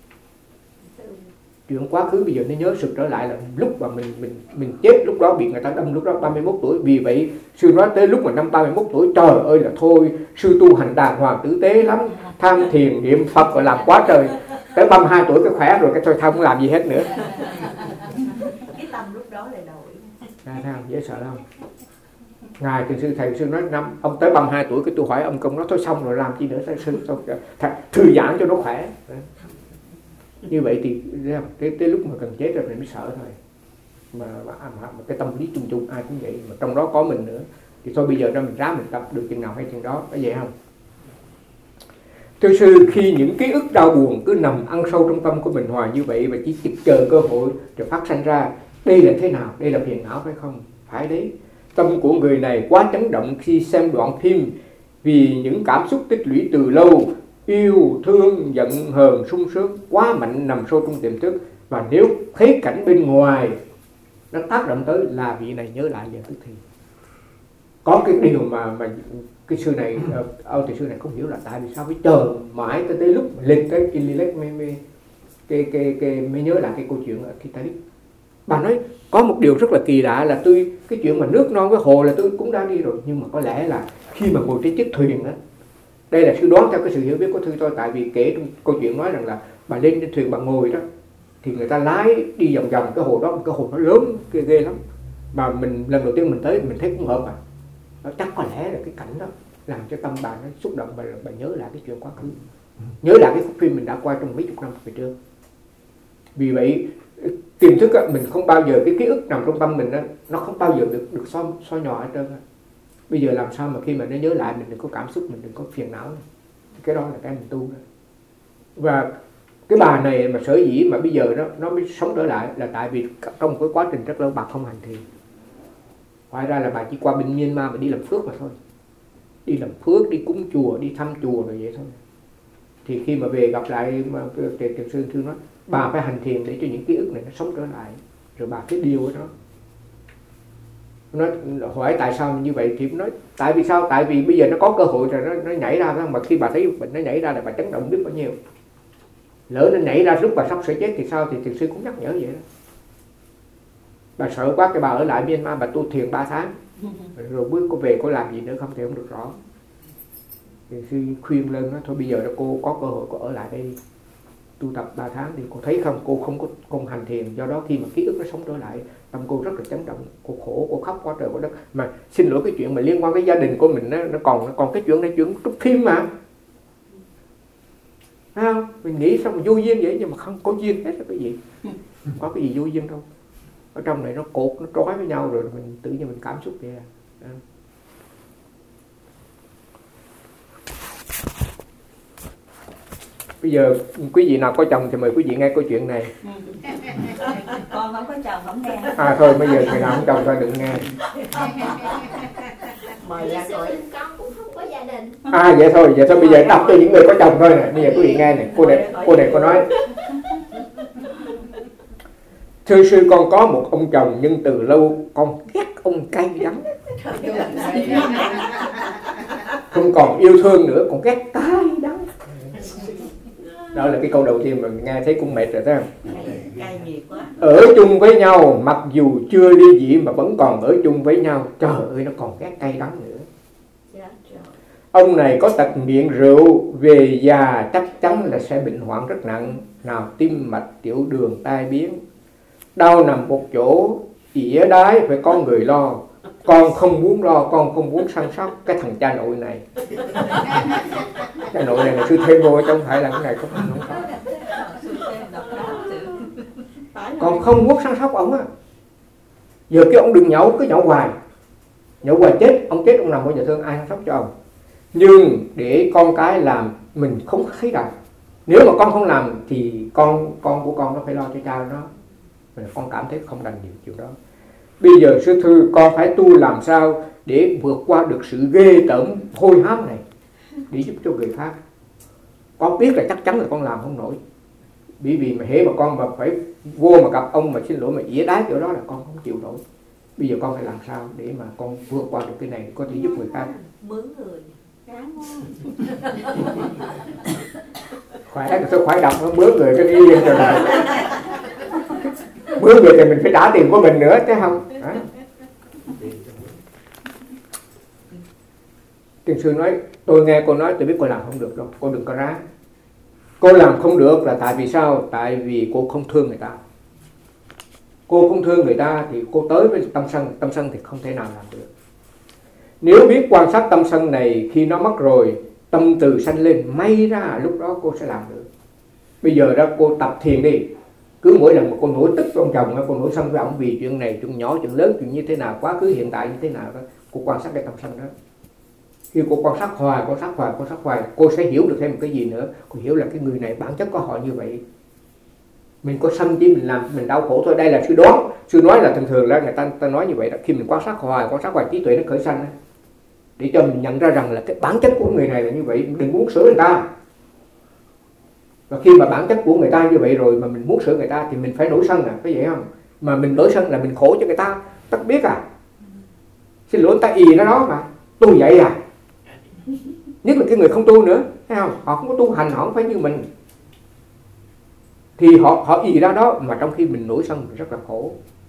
Chuyện quá khứ bây giờ nó nhớ sực trở lại là lúc mà mình chết lúc đó bị người ta đâm lúc đó 31 tuổi. Vì vậy sư nói tới lúc mà năm 31 tuổi trời ơi là thôi, sư tu hành đàng hoàng tử tế lắm, tham thiền niệm Phật và làm quá trời. Tới 32 tuổi cái khỏe rồi cái thôi không làm gì hết nữa.
Cái tâm lúc đó lại đổi.
Thấy không? Dễ sợ không? Ngài thiền sư thầy sư nói năm ông tới 32 tuổi cái tôi hỏi ông công nói thôi xong rồi làm chi nữa, sư thư giãn cho nó khỏe. Như vậy thì tới lúc mà cần chết rồi mình mới sợ thôi. Mà cái tâm lý chung ai cũng vậy, mà trong đó có mình nữa. Thì thôi bây giờ ra mình ráng mình tập được chừng nào hay chừng đó, có vậy không? Thưa sư, khi những ký ức đau buồn cứ nằm ăn sâu trong tâm của mình hoài như vậy và chỉ chờ cơ hội để phát sanh ra, đây là thế nào? Đây là phiền não phải không? Phải đấy. Tâm của người này quá chấn động khi xem đoạn phim vì những cảm xúc tích lũy từ lâu, yêu, thương, giận, hờn, sung sướng quá mạnh nằm sâu trong tiềm thức. Và nếu thấy cảnh bên ngoài nó tác động tới là vị này nhớ lại giờ tức thì. Có cái điều mà cái sư này, ông thầy sư này không hiểu là tại vì sao phải chờ mãi tới lúc lên tới Ililek mới nhớ lại cái câu chuyện ở Titanic. Bà nói có một điều rất là kỳ lạ là cái chuyện mà nước non với hồ là tôi cũng đã đi rồi, nhưng mà có lẽ là khi mà ngồi trên chiếc thuyền đó, đây là sư đoán theo cái sự hiểu biết của Thư tôi, tại vì kể trong câu chuyện nói rằng là bà lên trên thuyền bà ngồi đó thì người ta lái đi vòng vòng cái hồ đó, cái hồ nó lớn ghê lắm, mà mình lần đầu tiên mình tới mình thấy cũng hợp nó chắc có lẽ là cái cảnh đó làm cho tâm bà nó xúc động, bà nhớ lại cái chuyện quá khứ, nhớ lại cái khúc phim mình đã quay trong mấy chục năm về trước. Vì vậy tiềm thức mình không bao giờ, cái ký ức nằm trong tâm mình đó, nó không bao giờ được xóa nhòa hết trơn. Bây giờ làm sao mà khi mà nó nhớ lại mình đừng có cảm xúc, mình đừng có phiền não, cái đó là cái mình tu đó. Và cái bà này mà sở dĩ mà bây giờ nó mới sống trở lại là tại vì trong một cái quá trình rất lâu bà không hành thiền. Hóa ra là bà chỉ qua bên Myanmar mà đi làm phước mà thôi, đi làm phước, đi cúng chùa, đi thăm chùa rồi vậy thôi. Thì khi mà về gặp lại mà Thiền sư Thư nói bà phải hành thiền để cho những ký ức này nó sống trở lại, rồi bà phải điều với nó hỏi tại sao như vậy thì nói tại vì sao, tại vì bây giờ nó có cơ hội rồi nó nhảy ra đó, mà khi bà thấy bệnh nó nhảy ra là bà chấn động biết bao nhiêu. Lỡ nó nhảy ra lúc bà sắp sẽ chết thì sao, thì Thiền sư cũng nhắc nhở vậy đó. Bà sợ quá cái bà ở lại Myanmar bà tu thiền 3 tháng rồi bước cô về cô làm gì nữa không thì không được rõ. Thiền sư khuyên lên đó, thôi bây giờ cô có cơ hội cô ở lại đây tu tập 3 tháng thì cô thấy không, cô không có công hành thiền, do đó khi mà ký ức nó sống trở lại tâm cô rất là chấn động, cô khổ, cô khóc quá trời quá đất. Mà xin lỗi cái chuyện mà liên quan tới gia đình của mình nó còn cái chuyện này chuyện trúc phim mà, thấy không? Mình nghĩ sao mà vô duyên vậy, nhưng mà không có duyên hết là cái gì, không có cái gì vô duyên đâu. Ở trong này nó cột, nó trói với nhau rồi mình tự nhiên mình cảm xúc vậy à. Bây giờ quý vị nào có chồng thì mời quý vị nghe câu chuyện này.
Con không có chồng không nghe.
Thôi bây giờ người nào không chồng thôi đừng nghe.
Mời ra
tuổi. Con cũng không có gia đình.
Vậy thôi bây giờ đọc cho những người có chồng thôi nè. Bây giờ quý vị nghe này, cô này cô nói. Thưa sư, con có một ông chồng nhưng từ lâu con ghét ông cay đắng, không còn yêu thương nữa, còn ghét cay đắng. Đó là cái câu đầu tiên mà nghe thấy cũng mệt rồi thấy không?
Cay nhiều quá.
Ở chung với nhau mặc dù chưa ly dị mà vẫn còn ở chung với nhau, trời ơi nó còn ghét cay đắng nữa. Ông này có tật nghiện rượu, về già chắc chắn là sẽ bệnh hoạn rất nặng, nào tim mạch, tiểu đường, tai biến, đau nằm một chỗ, ỉa đái phải có người lo. Con không muốn lo, con không muốn săn sóc cái thằng cha nội này. Cha nội này là sư thêm vô chứ không phải là cái này không có. Con không muốn săn sóc ông á. Giờ cái ông đừng nhậu, cứ nhậu hoài chết, ông chết ông nằm ở nhà thương ai săn sóc cho ông. Nhưng để con cái làm mình không thấy đâu. Nếu mà con không làm thì con của con nó phải lo cho cha nó. Mình con cảm thấy không đành điều chuyện đó. Bây giờ sư Thư, con phải tu làm sao để vượt qua được sự ghê tởm hôi hám này để giúp cho người khác. Con biết là chắc chắn là con làm không nổi, bởi vì mà hễ mà con mà phải vô mà gặp ông mà xin lỗi mà ỉa đái kiểu đó là con không chịu nổi. Bây giờ con phải làm sao để mà con vượt qua được cái này, có thể giúp người khác.
Mướn người
khỏe đọc nó mướn người cái yên rồi này. Mướn người thì mình phải trả tiền của mình nữa chứ không. Thiền sư nói, tôi nghe cô nói tôi biết cô làm không được đâu, cô đừng có ráng. Cô làm không được là tại vì sao? Tại vì cô không thương người ta. Cô không thương người ta thì cô tới với tâm sân thì không thể nào làm được. Nếu biết quan sát tâm sân này, khi nó mất rồi tâm từ sanh lên, may ra lúc đó cô sẽ làm được. Bây giờ đó cô tập thiền đi, cứ mỗi lần mà cô nổi tức với ông chồng, cô nổi sân với ông vì chuyện này, chuyện nhỏ, chuyện lớn, chuyện như thế nào, quá khứ hiện tại như thế nào đó, cô quan sát cái tâm sân đó. Khi cô quan sát hoài, cô sẽ hiểu được thêm một cái gì nữa. Cô hiểu là cái người này bản chất có họ như vậy. Mình có sân chỉ mình làm mình đau khổ thôi. Đây là sư đoán. Sư nói là thường là người ta nói như vậy đó. Khi mình quan sát hoài trí tuệ nó khởi sanh, để cho mình nhận ra rằng là cái bản chất của người này là như vậy, đừng muốn sửa người ta. Và khi mà bản chất của người ta như vậy rồi mà mình muốn sửa người ta thì mình phải nổi sân có vậy không? Mà mình nổi sân là mình khổ cho người ta, ta biết xin lỗi ta ì nó đó mà, tu vậy nhất là cái người không tu nữa, thấy không? Họ không có tu hành, họ không phải như mình, thì họ ì ra đó mà trong khi mình nổi sân mình rất là khổ.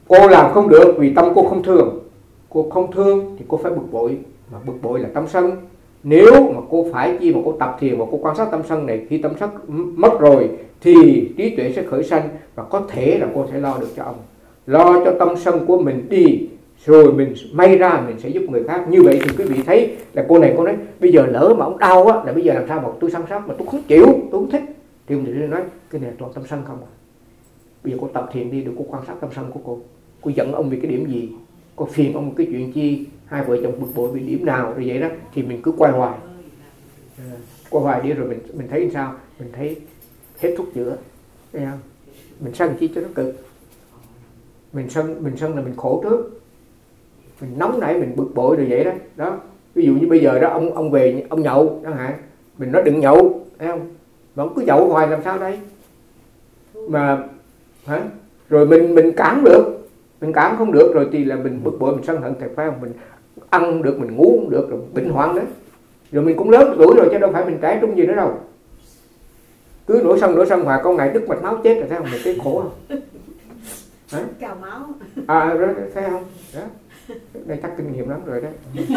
Cô làm không được vì tâm cô không thương. Cô không thương thì cô phải bực bội, mà bực bội là tâm sân. Nếu mà cô phải chi mà cô tập thiền và cô quan sát tâm sân này, khi tâm sân mất rồi thì trí tuệ sẽ khởi sanh, và có thể là cô sẽ lo được cho ông, lo cho tâm sân của mình đi, rồi mình may ra mình sẽ giúp người khác. Như vậy thì quý vị thấy là cô này cô nói bây giờ lỡ mà ông đau á, là bây giờ làm sao mà tôi săn sóc mà tôi không chịu, tôi không thích, thì ông thì nói cái này toàn tâm sân không à. Bây giờ cô tập thiền đi, được cô quan sát tâm sân của cô giận ông vì cái điểm gì, cô phiền ông cái chuyện chi, hai vợ chồng bực bội vì điểm nào, rồi vậy đó thì mình cứ quay hoài đi, rồi mình thấy sao, mình thấy hết thuốc chữa, thấy không? Mình sân chi cho nó cực, mình sân là mình khổ trước, mình nóng nảy, mình bực bội rồi vậy đó. Đó, ví dụ như bây giờ đó ông về ông nhậu chẳng hạn, mình nói đừng nhậu, thấy không, mà ông cứ nhậu hoài làm sao đây mà hả? Rồi mình cản được, mình cản không được rồi thì là mình bực bội, mình sân hận thật, phải không? Mình ăn không được, mình ngủ không được, rồi bệnh hoạn đấy. Rồi mình cũng lớn tuổi rồi chứ đâu phải mình trẻ trung gì nữa đâu. Cứ nổi sân hoài, có ngày đứt mạch máu chết rồi, thấy không? Mình thấy khổ không? Hả?
Cào máu.
Đó, thấy không? Đó. Đây chắc kinh nghiệm lắm rồi đó.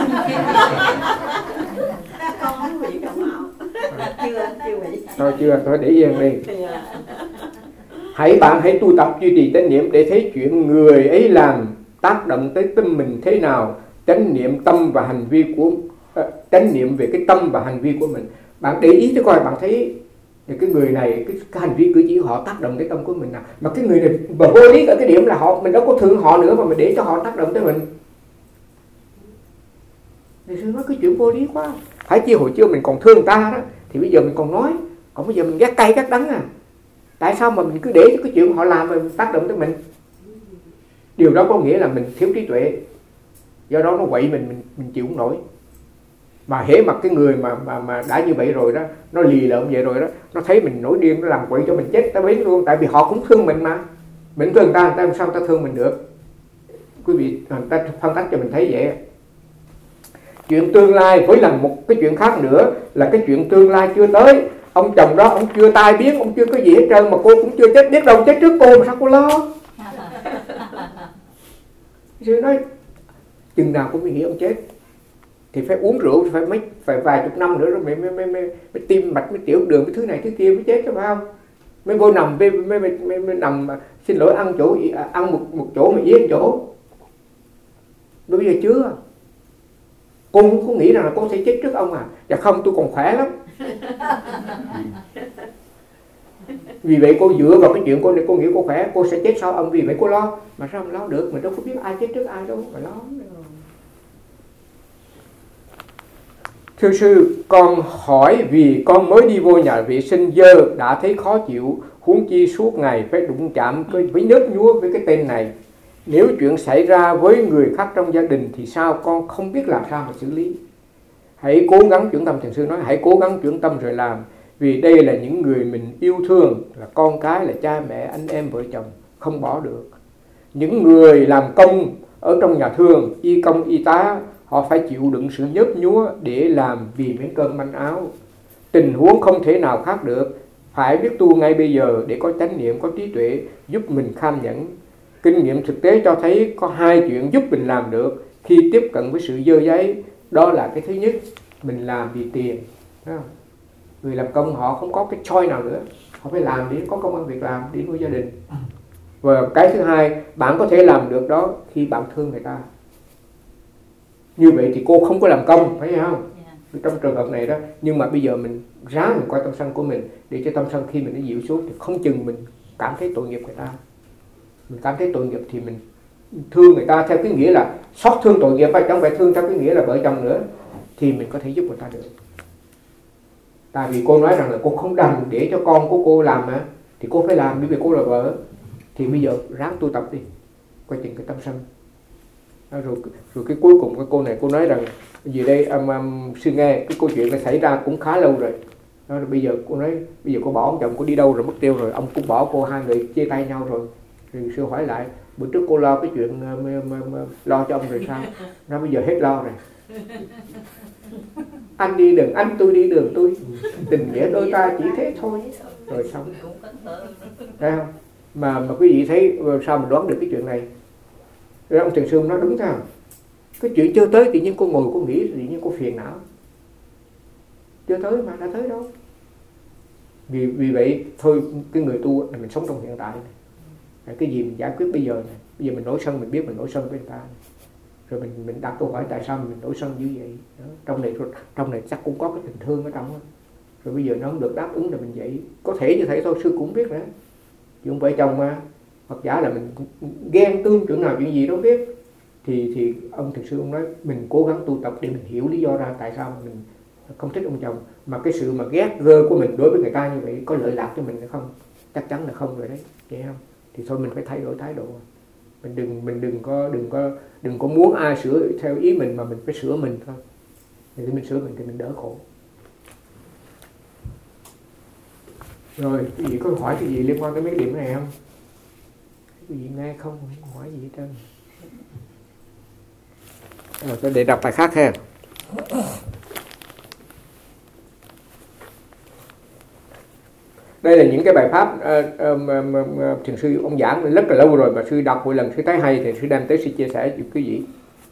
Con không bị cào máu. Chưa bị.
Thôi để yên đi. Bạn hãy tu tập duy trì chánh niệm để thấy chuyện người ấy làm tác động tới tâm mình thế nào. Chánh niệm tâm và hành vi của chánh niệm về cái tâm và hành vi của mình. Bạn để ý cho coi, bạn thấy cái người này, cái hành vi cử chỉ họ tác động tới tâm của mình nào. Mà cái người này mà vô lý ở cái điểm là mình đâu có thương họ nữa mà mình để cho họ tác động tới mình. Thì sư nói cái chuyện vô lý quá. Phải chi hồi trước mình còn thương người ta đó, thì bây giờ mình còn nói, còn bây giờ mình ghét cay ghét đắng à. Tại sao mà mình cứ để cho cái chuyện họ làm mà tác động tới mình? Điều đó có nghĩa là mình thiếu trí tuệ. Do đó nó quậy mình chịu không nổi. Mà hễ mặc cái người mà đã như vậy rồi đó, nó lì lợm vậy rồi đó, nó thấy mình nổi điên, nó làm quậy cho mình chết ta bấy luôn. Tại vì họ cũng thương mình mà. Mình thương người ta làm sao ta thương mình được? Quý vị, người ta phân tích cho mình thấy vậy. Chuyện tương lai với là một cái chuyện khác nữa, là cái chuyện tương lai chưa tới. Ông chồng đó, ông chưa tai biến, ông chưa có gì hết trơn, mà cô cũng chưa chết, biết đâu chết trước cô mà sao cô lo? Sư nói, chừng nào cũng nghĩ ông chết thì phải uống rượu, phải vài chục năm nữa rồi mới tim mạch, mới tiểu đường, cái thứ này thứ kia mới chết, phải không? Mới vô nằm, mới nằm, xin lỗi, ăn một chỗ mà yên chỗ. Bây giờ chưa. Cô không có nghĩ rằng là cô sẽ chết trước ông à? Dạ không, tôi còn khỏe lắm. Vì vậy cô dựa vào cái chuyện cô nghĩ cô khỏe, cô sẽ chết sau ông, vì vậy cô lo. Mà sao mà lo được, mình đâu có biết ai chết trước ai đâu mà lo. Thưa sư, con hỏi vì con mới đi vô nhà vệ sinh dơ đã thấy khó chịu, huống chi suốt ngày phải đụng chạm với nhớt nhúa với cái tên này. Nếu chuyện xảy ra với người khác trong gia đình thì sao, con không biết làm sao mà xử lý. Hãy cố gắng chuyển tâm, thiền sư nói, hãy cố gắng chuyển tâm rồi làm. Vì đây là những người mình yêu thương, là con cái, là cha mẹ, anh em, vợ chồng, không bỏ được. Những người làm công ở trong nhà thương, y công, y tá, họ phải chịu đựng sự nhớt nhúa để làm vì miếng cơm manh áo. Tình huống không thể nào khác được, phải biết tu ngay bây giờ để có chánh niệm, có trí tuệ, giúp mình kham nhẫn. Kinh nghiệm thực tế cho thấy có hai chuyện giúp mình làm được khi tiếp cận với sự dơ giấy. Đó là cái thứ nhất, mình làm vì tiền. Người làm công họ không có cái choice nào nữa, họ phải làm để có công ăn việc làm, để nuôi gia đình. Và cái thứ hai, bạn có thể làm được đó khi bạn thương người ta. Như vậy thì cô không có làm công, phải không? Trong trường hợp này đó. Nhưng mà bây giờ mình ráng mình coi tâm sân của mình, để cho tâm sân khi mình nó dịu xuống thì không chừng mình cảm thấy tội nghiệp người ta. Mình cảm thấy tội nghiệp thì mình thương người ta theo cái nghĩa là xót thương tội nghiệp, chẳng phải thương theo cái nghĩa là vợ chồng nữa, thì mình có thể giúp người ta được. Tại vì cô nói rằng là cô không đành để cho con của cô làm mà, thì cô phải làm bởi vì cô là vợ. Thì bây giờ ráng tu tập đi, coi chừng cái tâm sân. Rồi cái cuối cùng cái cô này cô nói rằng gì đây, sư nghe cái câu chuyện này xảy ra cũng khá lâu rồi. Đó, rồi bây giờ cô nói bây giờ cô bỏ ông chồng cô đi đâu rồi, mất tiêu rồi, ông cũng bỏ cô, hai người chia tay nhau rồi. Rồi sư hỏi lại, bữa trước cô lo cái chuyện lo cho ông rồi sao? Nó bây giờ hết lo rồi. Anh đi đường anh, tôi đi đường tôi, tình nghĩa đôi ta chỉ thế thôi. Rồi xong. Thấy không? Mà quý vị thấy sao mình đoán được cái chuyện này? Rồi ông thiền sư nói đúng sao? Cái chuyện chưa tới tự nhiên cô ngồi cô nghĩ, tự nhiên cô phiền não. Chưa tới mà đã tới đâu. Vì vậy thôi, cái người tu là mình sống trong hiện tại này. Cái gì mình giải quyết bây giờ này. Bây giờ mình nổi sân, mình biết mình nổi sân với người ta này. Rồi mình đặt câu hỏi tại sao mình nổi sân như vậy đó. Trong này chắc cũng có cái tình thương ở trong đó. Rồi bây giờ nó không được đáp ứng là mình vậy. Có thể như thế thôi, sư cũng biết nữa. Chứ không phải chồng mà Phật giả là mình ghen tương chuyện nào chuyện gì đâu biết. Thì ông thiền sư ông nói mình cố gắng tu tập để mình hiểu lý do ra tại sao mình không thích ông chồng. Mà cái sự mà ghét rơ của mình đối với người ta như vậy có lợi lạc cho mình hay không? Chắc chắn là không rồi đấy, vậy không? Thì thôi mình phải thay đổi thái độ. Mình đừng có muốn ai sửa theo ý mình, mà mình phải sửa mình thôi. Thì mình sửa mình thì mình đỡ khổ. Rồi, cái gì có hỏi cái gì liên quan tới mấy điểm này không? Cái gì nghe không hỏi gì hết trơn. Rồi tôi để đọc bài khác ha. Đây là những cái bài pháp thiền sư ông giảng rất là lâu rồi mà sư đọc mỗi lần sư thấy hay thì sư đem tới sư chia sẻ cho quý vị.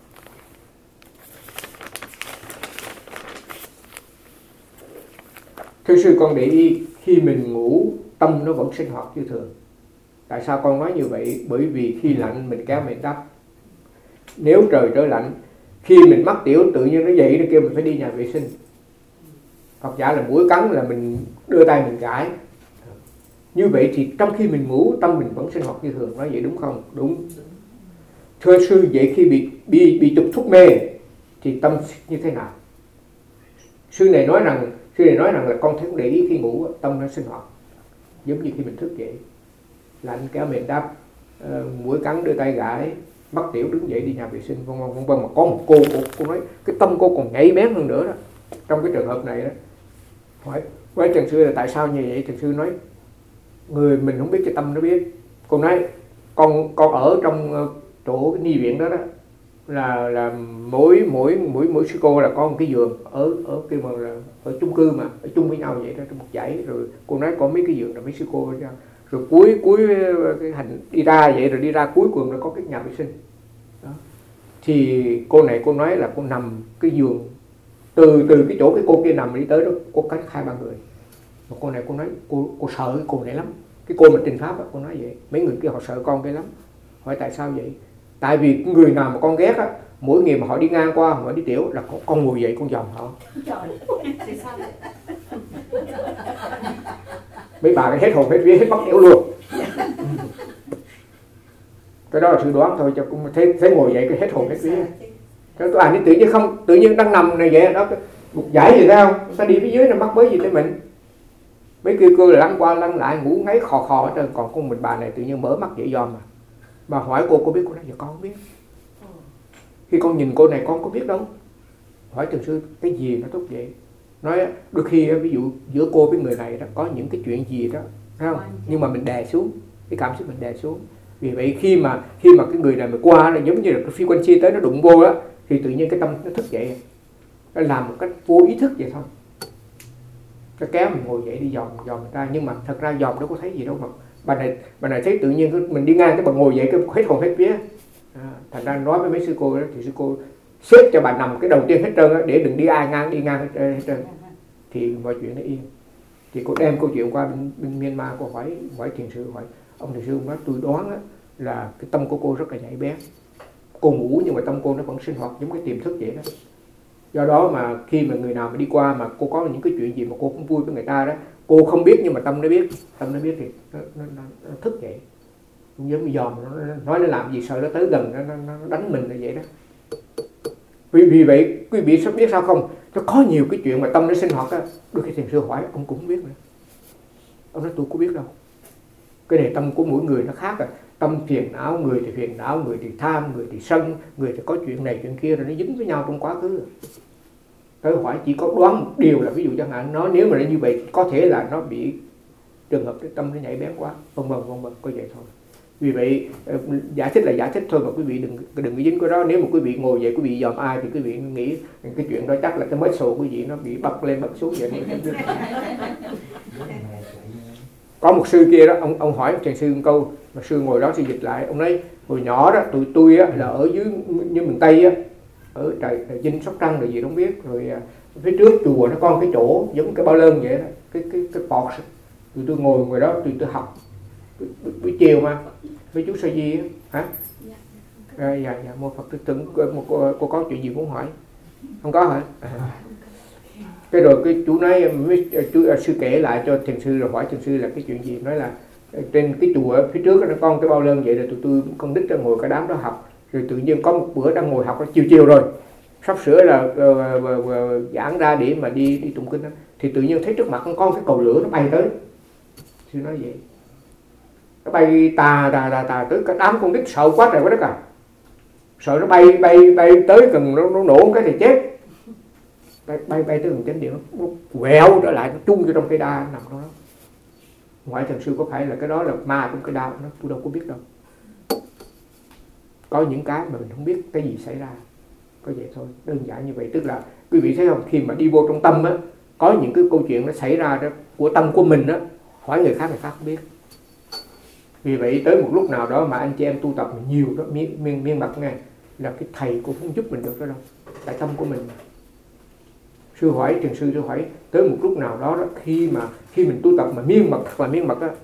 Thưa sư, con để ý khi mình ngủ tâm nó vẫn sinh hoạt như thường. Tại sao con nói như vậy? Bởi vì khi lạnh mình kéo mền đắp. Nếu trời trở lạnh, khi mình mắc tiểu tự nhiên nó dậy nó kêu mình phải đi nhà vệ sinh. Phật giả là mũi cắn là mình đưa tay mình gãi. Như vậy thì trong khi mình ngủ tâm mình vẫn sinh hoạt như thường. Nói vậy đúng không? Đúng. Thưa sư, vậy khi bị chụp thuốc mê thì tâm như thế nào? Sư này nói rằng là con thấy để ý khi ngủ tâm nó sinh hoạt giống như khi mình thức dậy, lạnh kéo mền đắp, mũi cắn đưa tay gãi, mắc tiểu đứng dậy đi nhà vệ sinh, vân vân. Mà có một cô nói cái tâm cô còn nhạy bén hơn nữa đó. Trong cái trường hợp này đó, hỏi với thiền sư là tại sao như vậy? Thiền sư nói người mình không biết, cái tâm nó biết. Cô nói con ở trong chỗ cái ni viện đó là mỗi sư cô là có một cái giường ở cái mà là ở chung cư mà ở chung với nhau vậy đó, trong một dãy. Rồi cô nói có mấy cái giường là mấy sư cô ra. Rồi cuối cái hành đi ra vậy, rồi đi ra cuối cùng là có cái nhà vệ sinh đó. Thì cô này cô nói là cô nằm cái giường từ cái chỗ cái cô kia nằm đi tới đó có cách 2-3 người. Mà cô này cô nói cô sợ cái cô này lắm. Cái cô mà trình pháp đó, cô nói vậy mấy người kia họ sợ con cái lắm. Hỏi tại sao vậy? Tại vì người nào mà con ghét á, mỗi ngày mà họ đi ngang qua, họ đi tiểu là con ngồi dậy con dòm họ. Mấy bà hết hồn hết vía hết bắt tiểu luôn. Cái đó là sự đoán thôi, cho cũng thấy ngồi dậy cái hết hồn hết vía. Cái tôi tự nhiên đang nằm này vậy đó, một dãy gì ra không? Ta đi phía dưới nó mắc bới gì tới mình. Mấy kia cơ là lăn qua lăn lại ngủ ngáy khò hết trơn, còn con mình bà này tự nhiên mở mắt dậy dòm mà. Mà hỏi cô biết, cô nói dạ con không biết. Khi con nhìn cô này con có biết đâu. Hỏi thiền sư cái gì nó tốt vậy? Nói đôi khi ví dụ giữa cô với người này đó có những cái chuyện gì đó, thấy không? Nhưng mà mình đè xuống, cái cảm xúc mình đè xuống. Vì vậy khi mà cái người này mà qua là giống như là cái phi quanh chi tới nó đụng vô đó, thì tự nhiên cái tâm nó thức dậy. Nó làm một cách vô ý thức vậy thôi. Nó kéo mình ngồi dậy đi dòm người ta, nhưng mà thật ra dòm đâu có thấy gì đâu mà. Bà này thấy tự nhiên mình đi ngang cái bà ngồi dậy cái hết hồn hết vía. Thành ra nói với mấy sư cô đó, thì sư cô xếp cho bà nằm cái đầu tiên hết trơn đó, để đừng đi ngang hết trơn. Thì mọi chuyện nó yên. Thì cô đem câu chuyện qua bên Myanmar, cô hỏi thiền sư, hỏi ông thiền sư nói tôi đoán đó, là cái tâm của cô rất là nhạy bén. Cô ngủ nhưng mà tâm cô nó vẫn sinh hoạt giống cái tiềm thức vậy đó. Do đó mà khi mà người nào mà đi qua mà cô có những cái chuyện gì mà cô không vui với người ta đó, cô không biết nhưng mà tâm nó biết thì nó thức vậy. Giống như dòm nó nói nó làm gì sợ nó tới gần nó đánh mình là vậy đó. Vì vậy quý vị biết sao không? Nó có nhiều cái chuyện mà tâm nó sinh hoạt á, đôi khi thiền sư hỏi ông cũng không biết nữa. Ông nói tôi có biết đâu. Cái này tâm của mỗi người nó khác à. Tâm phiền não, người thì phiền não, người thì tham, người thì sân, người thì có chuyện này chuyện kia rồi nó dính với nhau trong quá khứ. Tôi hỏi chỉ có đoán một điều là ví dụ chẳng hạn nó nếu mà nó như vậy có thể là nó bị trường hợp cái tâm nó nhạy bén quá, vân vân có vậy thôi. Vì vậy giải thích là giải thích thôi, mà quý vị đừng dính cái đó. Nếu mà quý vị ngồi vậy quý vị dòm ai thì quý vị nghĩ cái chuyện đó chắc là cái mới sổ quý vị nó bị bật lên bật xuống vậy. Có một sư kia đó, ông hỏi thiền sư một câu mà sư ngồi đó sư dịch lại, ông nói Hồi nhỏ đó tụi tôi á, là ở dưới như miền Tây á, ở Trà Vinh, Sóc Trăng rồi gì không biết, rồi phía trước chùa nó có cái chỗ giống cái bao lơn vậy đó, cái pọt, tụi tôi ngồi ngoài đó, tụi tôi học buổi chiều mà với chú Sa Di á, hả? Dạ, mô Phật. Tôi tưởng cô có chuyện gì muốn hỏi, không có hả? Cái rồi cái chú nói, chú sư kể lại cho thiền sư, rồi hỏi thiền sư là cái chuyện gì, nói là trên cái chùa phía trước nó có cái bao lơn vậy, rồi tụi tôi con nít ra ngồi cả đám đó học, rồi tự nhiên có một bữa đang ngồi học là chiều rồi, sắp sửa là giảng ra để mà đi tụng kinh đó, thì tự nhiên thấy trước mặt con cái cầu lửa nó bay tới. Sư nói vậy, nó bay tà tới, cả đám con nít sợ quá trời quá đất à, sợ nó bay tới gần nó nổ cái thì chết. Bay tới gần chánh điện, nó quẹo trở lại, nó chung vô trong cây đa nằm đó. Ngoại thần sư có phải là cái đó là ma trong cây đa, nó tôi đâu có biết đâu. Có những cái mà mình không biết cái gì xảy ra, có vậy thôi, đơn giản như vậy. Tức là quý vị thấy không, khi mà đi vô trong tâm á, có những cái câu chuyện nó xảy ra đó của tâm của mình á, hỏi người khác không biết. Vì vậy tới một lúc nào đó mà anh chị em tu tập nhiều đó, miên mật nghe, là cái thầy cũng không giúp mình được đó đâu, tại tâm của mình mà. Sư hỏi, thiền sư hỏi tới một lúc nào đó, khi mình tu tập mà miên mật đó,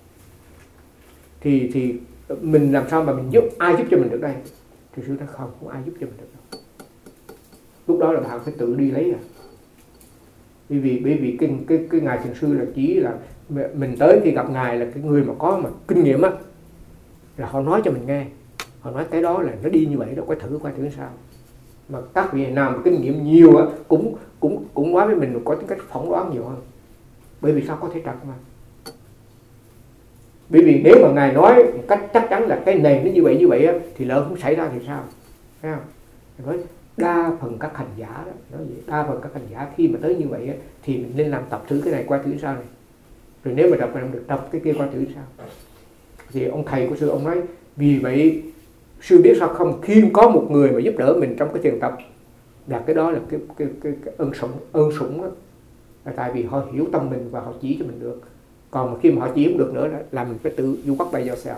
thì mình làm sao mà mình giúp, ai giúp cho mình được đây? Thiền sư nói không ai giúp cho mình được đâu. Lúc đó là bạn phải tự đi lấy à. Bởi vì cái ngài thiền sư là chỉ là mình tới khi gặp ngài là cái người mà có kinh nghiệm á, là họ nói cho mình nghe, họ nói cái đó là nó đi như vậy đó, coi thử sao. Mà các vị nào mà kinh nghiệm nhiều á cũng nói với mình có tính cách phỏng đoán nhiều hơn. Bởi vì sao có thể trật mà. Bởi vì nếu mà ngài nói một cách chắc chắn là cái này nó như vậy á, thì lỡ không xảy ra thì sao? Thấy không? Nói đa phần các hành giả đó, nói vậy, đa phần các hành giả khi mà tới như vậy á, thì mình nên làm tập thử cái này qua thử sao này. Rồi nếu mà tập mình được tập cái kia qua thử sao. Thì ông thầy của sư ông nói, vì vậy sư biết sao không, khi có một người mà giúp đỡ mình trong cái thiền tập, là cái đó là cái ơn sủng đó. Là tại vì họ hiểu tâm mình và họ chỉ cho mình được. Còn mà khi mà họ chỉ không được nữa là mình phải tự du bắt bay yourself.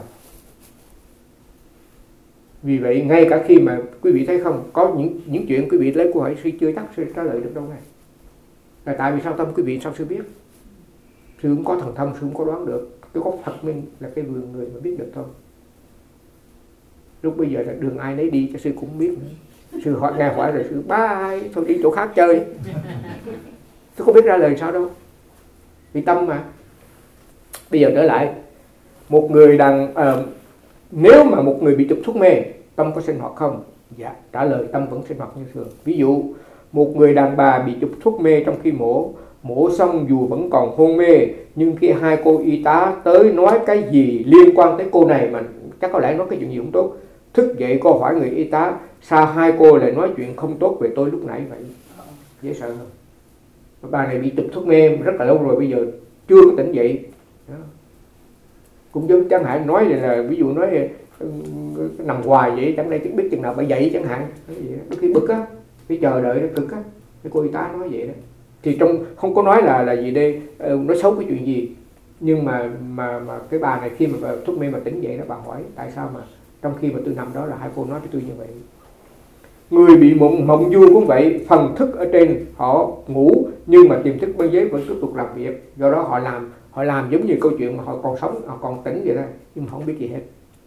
Vì vậy ngay cả khi mà quý vị thấy không, có những chuyện quý vị lấy câu hỏi sư chưa chắc sư trả lời được đâu này. Là tại vì sao tâm quý vị sao sư biết? Sư không có thần thông, sư không có đoán được. Cái có Phật minh là cái người mà biết được thôi. Lúc bây giờ là đường ai nấy đi cho sư cũng biết nữa. Sư nghe hỏi rồi sư bye, thôi đi chỗ khác chơi. Sư không biết ra lời sao đâu. Vì tâm mà. Bây giờ trở lại, một người nếu mà một người bị chụp thuốc mê, tâm có sinh hoạt không? Dạ, trả lời tâm vẫn sinh hoạt như thường. Ví dụ, một người đàn bà bị chụp thuốc mê trong khi mổ xong dù vẫn còn hôn mê, nhưng khi hai cô y tá tới nói cái gì liên quan tới cô này mà chắc có lẽ nói cái chuyện gì không tốt, thức dậy cô hỏi người y tá, sao hai cô lại nói chuyện không tốt về tôi lúc nãy vậy? Dễ sợ không? Bà này bị chụp thuốc mê rất là lâu rồi, bây giờ chưa có tỉnh dậy. Đó. Cũng giống chẳng hạn nói là ví dụ nói nằm hoài vậy, chẳng đây biết chừng nào bà dậy chẳng hạn. Đôi khi bực á, cái chờ đợi nó cực á, cái cô y tá nói vậy đó. Thì trong không có nói là gì đây, nói xấu cái chuyện gì, nhưng mà cái bà này khi mà bà thuốc mê mà tỉnh dậy đó, bà hỏi tại sao mà trong khi mà tôi nằm đó là hai cô nói với tôi như vậy. Người bị mộng du cũng vậy, phần thức ở trên họ ngủ nhưng mà tiềm thức bên dưới vẫn tiếp tục làm việc, do đó họ làm giống như câu chuyện mà họ còn sống, họ còn tỉnh vậy đó, nhưng mà không biết gì hết.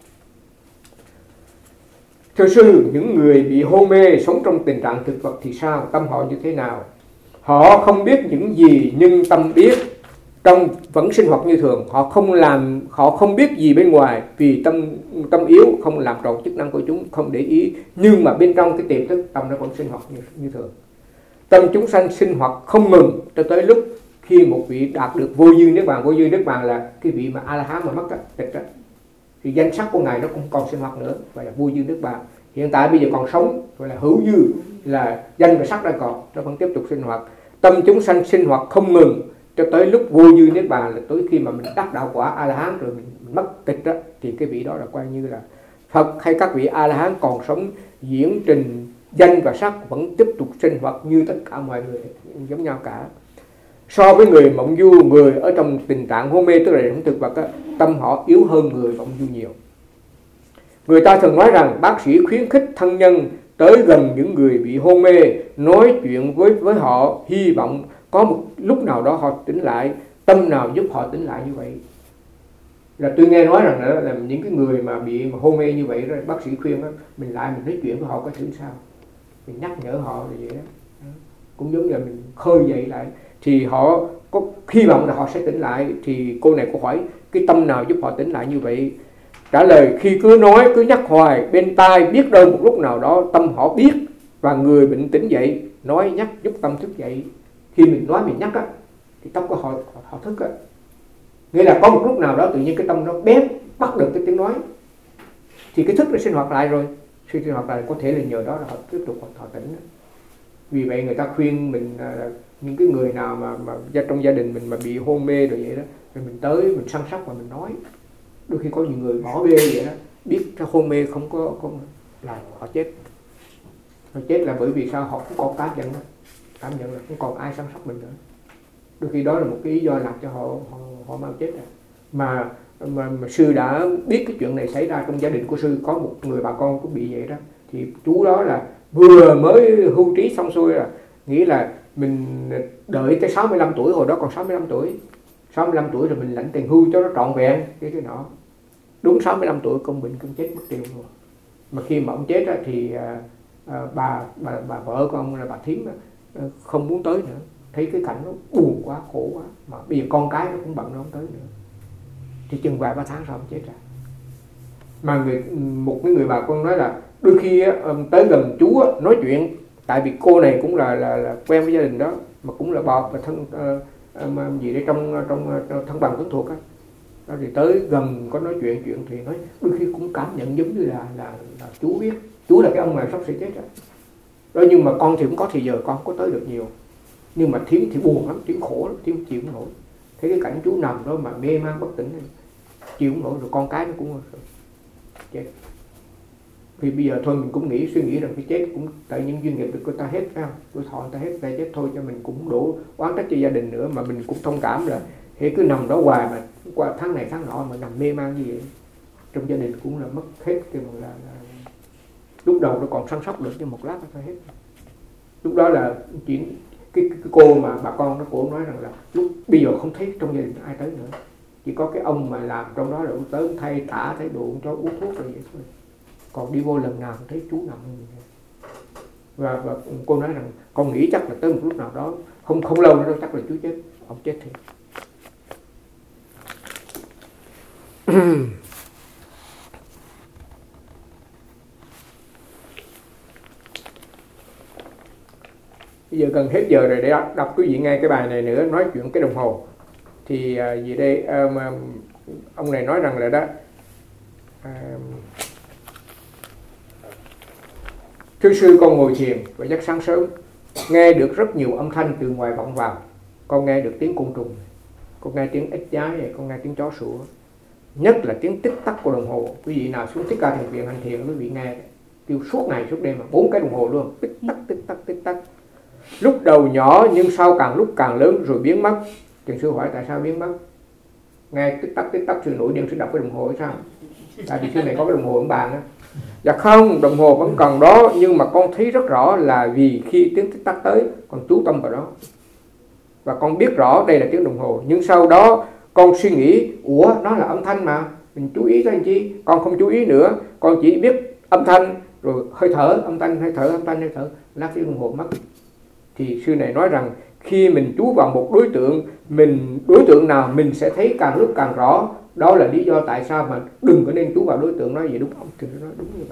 Thưa sư, những người bị hôn mê sống trong tình trạng thực vật thì sao, tâm họ như thế nào? Họ không biết những gì nhưng tâm biết, trong vẫn sinh hoạt như thường. Họ không biết gì bên ngoài vì tâm yếu, không làm tròn chức năng của chúng, không để ý, nhưng mà bên trong cái tiềm thức tâm nó vẫn sinh hoạt như thường. Tâm chúng sanh sinh hoạt không ngừng cho tới lúc khi một vị đạt được vô dư niết bàn. Vô dư niết bàn là cái vị mà A-la-hán mà mất tịch đó, thì danh sắc của ngài nó cũng còn sinh hoạt nữa, gọi là vô dư niết bàn. Hiện tại bây giờ còn sống, gọi là hữu dư, là danh và sắc đang còn, nó vẫn tiếp tục sinh hoạt. Tâm chúng sanh sinh hoạt không ngừng cho tới lúc vô dư niết bàn, là tới khi mà mình đắc đạo quả A-la-hán rồi mình mất tịch đó, thì cái vị đó là coi như là Phật hay các vị A-la-hán còn sống diễn trình danh và sắc vẫn tiếp tục sinh hoạt như tất cả mọi người giống nhau cả. So với người mộng du, người ở trong tình trạng hôn mê tức là trong thực vật, tâm họ yếu hơn người mộng du nhiều. Người ta thường nói rằng bác sĩ khuyến khích thân nhân tới gần những người bị hôn mê, nói chuyện với họ, hy vọng có một lúc nào đó họ tỉnh lại, tâm nào giúp họ tỉnh lại như vậy. Là tôi nghe nói rằng là những cái người mà bị hôn mê như vậy, rồi bác sĩ khuyên đó, mình lại mình nói chuyện với họ có thử sao, mình nhắc nhở họ rồi vậy đó. Cũng giống như là mình khơi dậy lại thì họ có hy vọng là họ sẽ tỉnh lại. Thì cô này cô hỏi cái tâm nào giúp họ tỉnh lại như vậy? Trả lời khi cứ nói cứ nhắc hoài bên tai, biết đâu một lúc nào đó tâm họ biết và người bệnh tỉnh dậy, nói nhắc giúp tâm thức dậy. Khi mình nói mình nhắc á thì tâm của họ thức á, nghĩa là có một lúc nào đó tự nhiên cái tâm nó bén bắt được cái tiếng nói thì cái thức nó sinh hoạt lại rồi. Khi sinh hoạt lại có thể là nhờ đó là họ tiếp tục họ tỉnh. Vì vậy người ta khuyên mình những cái người nào mà trong gia đình mình mà bị hôn mê rồi vậy đó, rồi mình tới mình săn sóc và mình nói. Đôi khi có nhiều người bỏ bê vậy đó, biết ra hôn mê không là họ chết. Họ chết là bởi vì sao? Họ cũng có cảm nhận là không còn ai săn sóc mình nữa. Đôi khi đó là một cái lý do làm cho họ mau chết rồi. Mà sư đã biết cái chuyện này xảy ra trong gia đình của sư, có một người bà con cũng bị vậy đó. Thì chú đó là vừa mới hưu trí xong xuôi là nghĩ là mình đợi tới 65 tuổi, hồi đó còn 65 tuổi rồi mình lãnh tiền hưu cho nó trọn vẹn cái nọ. Đúng 65 tuổi công bệnh cũng chết mất tiêu rồi. Mà khi mà ông chết á, thì bà vợ của ông là bà Thím không muốn tới nữa, thấy cái cảnh nó buồn quá, khổ quá, mà bây giờ con cái nó cũng bận nó không tới nữa. Thì chừng vài ba tháng sau ông chết rồi. Mà một cái người bà con nói là đôi khi tới gần chú nói chuyện, tại vì cô này cũng là quen với gia đình đó, mà cũng là bọt và thân gì đấy trong thân bằng thân thuộc á. Đó thì tới gần có nói chuyện thì nói đôi khi cũng cảm nhận giống như là chú biết, chú là cái ông mà sắp sẽ chết đó. Nhưng mà con thì cũng có thì giờ con không có tới được nhiều, nhưng mà Thím thì buồn lắm, Thím khổ lắm, Thím chịu không nổi. Thấy cái cảnh chú nằm đó mà mê man bất tỉnh này, chịu không nổi, rồi con cái nó cũng chết. Vì bây giờ thôi mình cũng suy nghĩ rằng cái chết cũng tại những duyên nghiệp được người ta hết, phải không? Tuổi thọ người ta hết, ta chết thôi, cho mình cũng đổ oán trách cho gia đình nữa, mà mình cũng thông cảm là thế cứ nằm đó hoài mà qua tháng này tháng nọ mà nằm mê man như vậy, trong gia đình cũng là mất hết cái là lúc đầu nó còn săn sóc được, nhưng một lát nó hết. Lúc đó là chuyện cái cô mà bà con nó cổ nói rằng là lúc bây giờ không thấy trong gia đình ai tới nữa, chỉ có cái ông mà làm trong đó là ông tới thay tả, thấy đồ cho uống thuốc rồi vậy thôi, còn đi vô lần nào cũng thấy chú nằm như vậy. Và cô nói rằng con nghĩ chắc là tới một lúc nào đó không lâu nữa đâu, chắc là chú chết, ông chết thì bây giờ gần hết giờ rồi để đọc quý vị nghe cái bài này nữa, nói chuyện cái đồng hồ. Thì vì đây ông này nói rằng là đó thưa sư, con ngồi thiền và giấc sáng sớm nghe được rất nhiều âm thanh từ ngoài vọng vào. Con nghe được tiếng côn trùng, con nghe tiếng ếch nhái, con nghe tiếng chó sủa, nhất là tiếng tích tắc của đồng hồ. Quý vị nào xuống Thích Ca Thiền Viện hành thiền, quý vị nghe kêu suốt ngày suốt đêm mà 4 cái đồng hồ luôn, tích tắc tích tắc tích tắc. Lúc đầu nhỏ nhưng sau càng lúc càng lớn rồi biến mất. Thiền sư hỏi tại sao biến mất? Nghe tích tắc sư nổi điên sư đọc cái đồng hồ hay sao? Tại vì sư này có cái đồng hồ ở bàn á. Dạ không, đồng hồ vẫn còn đó, nhưng mà con thấy rất rõ là vì khi tiếng tích tắc tới con chú tâm vào đó và con biết rõ đây là tiếng đồng hồ. Nhưng sau đó con suy nghĩ nó là âm thanh mà, mình chú ý tới làm chi? Con không chú ý nữa, con chỉ biết âm thanh rồi hơi thở, âm thanh hơi thở, lát tiếng đồng hồ mất. Thì sư này nói rằng khi mình chú vào một đối tượng nào mình sẽ thấy càng lúc càng rõ. Đó là lý do tại sao mà đừng có nên chú vào đối tượng. Nói vậy đúng không? Thì nói đúng như vậy.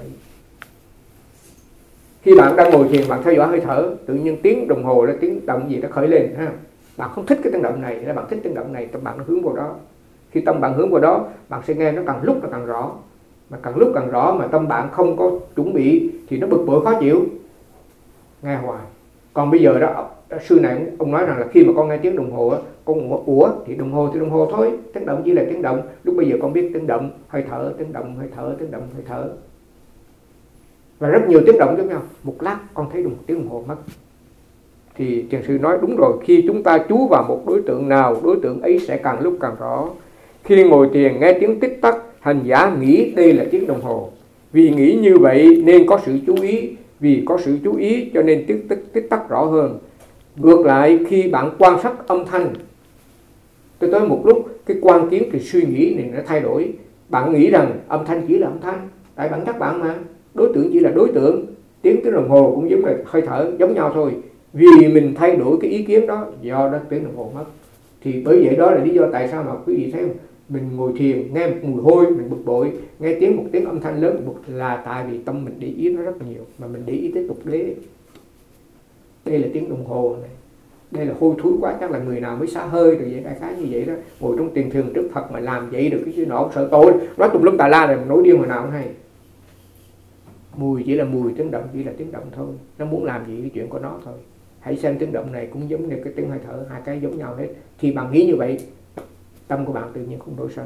Khi bạn đang ngồi thiền, bạn theo dõi hơi thở, tự nhiên tiếng đồng hồ là tiếng động gì nó khởi lên ha. Bạn không thích cái tiếng động này, bạn thích tiếng động này, tâm bạn nó hướng vào đó. Khi tâm bạn hướng vào đó, bạn sẽ nghe nó càng lúc càng rõ. Mà càng lúc càng rõ mà tâm bạn không có chuẩn bị thì nó bực bội khó chịu, nghe hoài. Còn bây giờ đó, sư này ông nói rằng là khi mà con nghe tiếng đồng hồ á, con thì đồng hồ thôi, tiếng động chỉ là tiếng động. Lúc bây giờ con biết tiếng động, hơi thở, tiếng động, hơi thở. Và rất nhiều tiếng động giống nhau. Một lát con thấy tiếng đồng hồ mất. Thì thiền sư nói đúng rồi, khi chúng ta chú vào một đối tượng nào, đối tượng ấy sẽ càng lúc càng rõ. Khi ngồi thiền nghe tiếng tích tắc, hành giả nghĩ đây là tiếng đồng hồ. Vì nghĩ như vậy nên có sự chú ý, vì có sự chú ý cho nên tích tắc rõ hơn. Ngược lại khi bạn quan sát âm thanh, tôi tới một lúc cái quan kiến thì suy nghĩ này nó thay đổi. Bạn nghĩ rằng âm thanh chỉ là âm thanh, tại bản chất bạn mà, đối tượng chỉ là đối tượng, tiếng đồng hồ cũng giống là hơi thở giống nhau thôi. Vì mình thay đổi cái ý kiến đó do đó tiếng đồng hồ mất. Thì bởi vậy đó là lý do tại sao mà quý vị thấy không? Mình ngồi thiền nghe một mùi hôi mình bực bội, nghe một tiếng âm thanh lớn bực, là tại vì tâm mình để ý nó rất nhiều, mà mình để ý tới tục đế. Đây là tiếng đồng hồ này, đây là hôi thối quá, chắc là người nào mới xả hơi rồi vậy, đại khái như vậy đó. Ngồi trong tiền thường trước Phật mà làm vậy được cái chuyện nọ sợ tối, nói tùm lum tà la là nổi điên hồi nào cũng hay. Mùi chỉ là mùi, tiếng động chỉ là tiếng động thôi, nó muốn làm gì cái chuyện của nó thôi. Hãy xem tiếng động này cũng giống như cái tiếng hơi thở, hai cái giống nhau hết. Khi bạn nghĩ như vậy, tâm của bạn tự nhiên không nổi sân.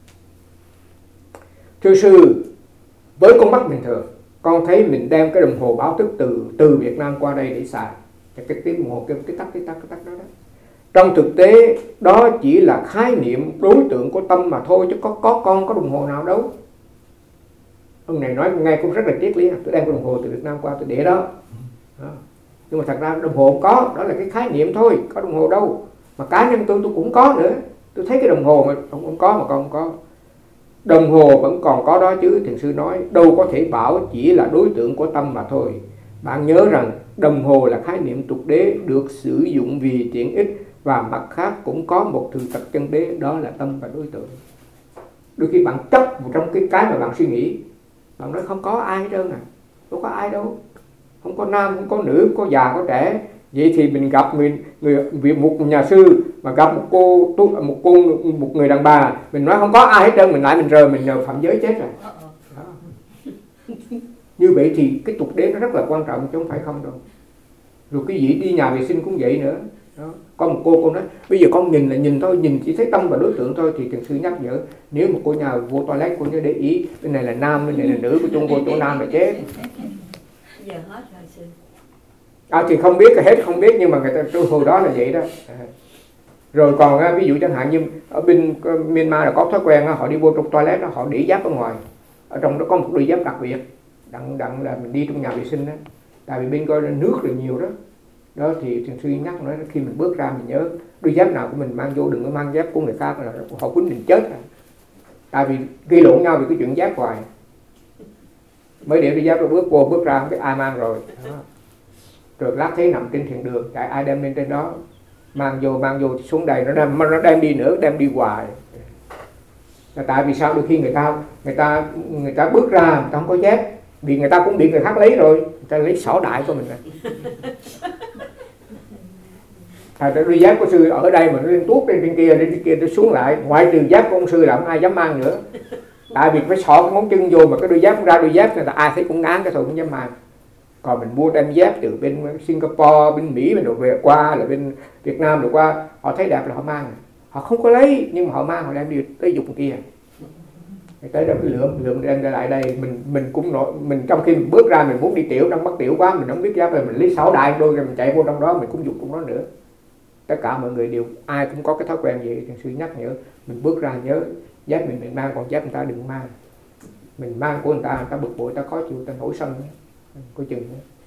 Thưa sư, với con mắt bình thường, con thấy mình đem cái đồng hồ báo thức từ Việt Nam qua đây để xài, cái tiếng đồng hồ cái tắc đó. Trong thực tế đó chỉ là khái niệm đối tượng của tâm mà thôi, chứ có con có đồng hồ nào đâu. Ông này nói ngay cũng rất là triết lý, tôi đem cái đồng hồ từ Việt Nam qua tôi để đó. Nhưng mà thật ra đồng hồ có, đó là cái khái niệm thôi, có đồng hồ đâu. Mà cá nhân tôi cũng có nữa, tôi thấy cái đồng hồ mà không có mà con không có. Đồng hồ vẫn còn có đó chứ, thiền sư nói, đâu có thể bảo chỉ là đối tượng của tâm mà thôi. Bạn nhớ rằng đồng hồ là khái niệm tục đế được sử dụng vì tiện ích, và mặt khác cũng có một thực tập chân đế, đó là tâm và đối tượng. Đôi khi bạn chấp trong cái mà bạn suy nghĩ, bạn nói không có ai hết trơn à, đâu có ai đâu, không có nam, không có nữ, không có già, có trẻ. Vậy thì mình gặp một nhà sư mà gặp một người đàn bà, mình nói không có ai hết trơn, mình lại mình rờ mình nhờ phạm giới chết rồi. Đó. Như vậy thì cái tục đế nó rất là quan trọng chứ không phải không đâu. Rồi cái gì đi nhà vệ sinh cũng vậy nữa. Đó. Có một cô nói bây giờ con nhìn là nhìn thôi, nhìn chỉ thấy tâm và đối tượng thôi, thì thiền sư nhắc nhở, nếu một cô nhà vô toilet cô nhớ để ý, bên này là nam, bên này là nữ, của chung vô chỗ nam là chết.
Giờ hết rồi sư.
Thì không biết, hết không biết, nhưng mà người ta hồi đó là vậy đó. Rồi còn ví dụ chẳng hạn như ở bên Myanmar là có thói quen, họ đi vô trong toilet họ để giáp ở ngoài, ở trong đó có một đôi giáp đặc biệt, đặng là mình đi trong nhà vệ sinh đó, tại vì bên coi nước là nhiều đó. Đó thì thiền sư nhắc nói khi mình bước ra mình nhớ đôi giáp nào của mình mang vô, đừng có mang giáp của người khác là họ quýnh mình chết rồi. Tại vì gây lộn nhau vì cái chuyện giáp hoài. Mới để đôi giáp rồi bước ra không biết ai mang rồi. Đó. Rồi lát thấy nằm trên thiền đường, chạy ai đem lên trên đó, mang vô thì xuống đây nó đem đi nữa, đem đi hoài. Là tại vì sao? Đôi khi người ta bước ra người ta không có dép, vì người ta cũng bị người khác lấy rồi, người ta lấy xỏ đại của mình rồi. Đôi giáp của sư ở đây mà nó lên tuốt lên trên kia nó xuống lại, ngoại trừ giáp của ông sư là không ai dám mang nữa. Tại vì phải xỏ cái ngón chân vô, mà cái đôi giáp ra đôi giáp người ta ai thấy cũng ngán cái thôi, cũng dám mang. Còn mình mua đem giáp từ bên Singapore, bên Mỹ mình đồ về qua, là bên Việt Nam rồi qua, họ thấy đẹp là họ mang. Họ không có lấy nhưng mà họ mang, họ đem đi tới dục kia. Tới đó lượm đem ra lại đây, mình trong khi mình bước ra mình muốn đi tiểu, đang bắt tiểu quá, mình không biết giáp rồi mình lấy 6 đại đôi rồi mình chạy vô trong đó, mình cũng dục trong đó nữa. Tất cả mọi người đều ai cũng có cái thói quen vậy, thì sư nhắc nhở mình bước ra nhớ giáp mình mang, còn giáp người ta đừng mang. Mình mang của người ta bực bội, người ta khó chịu, người ta nổi sân, có chừng nữa.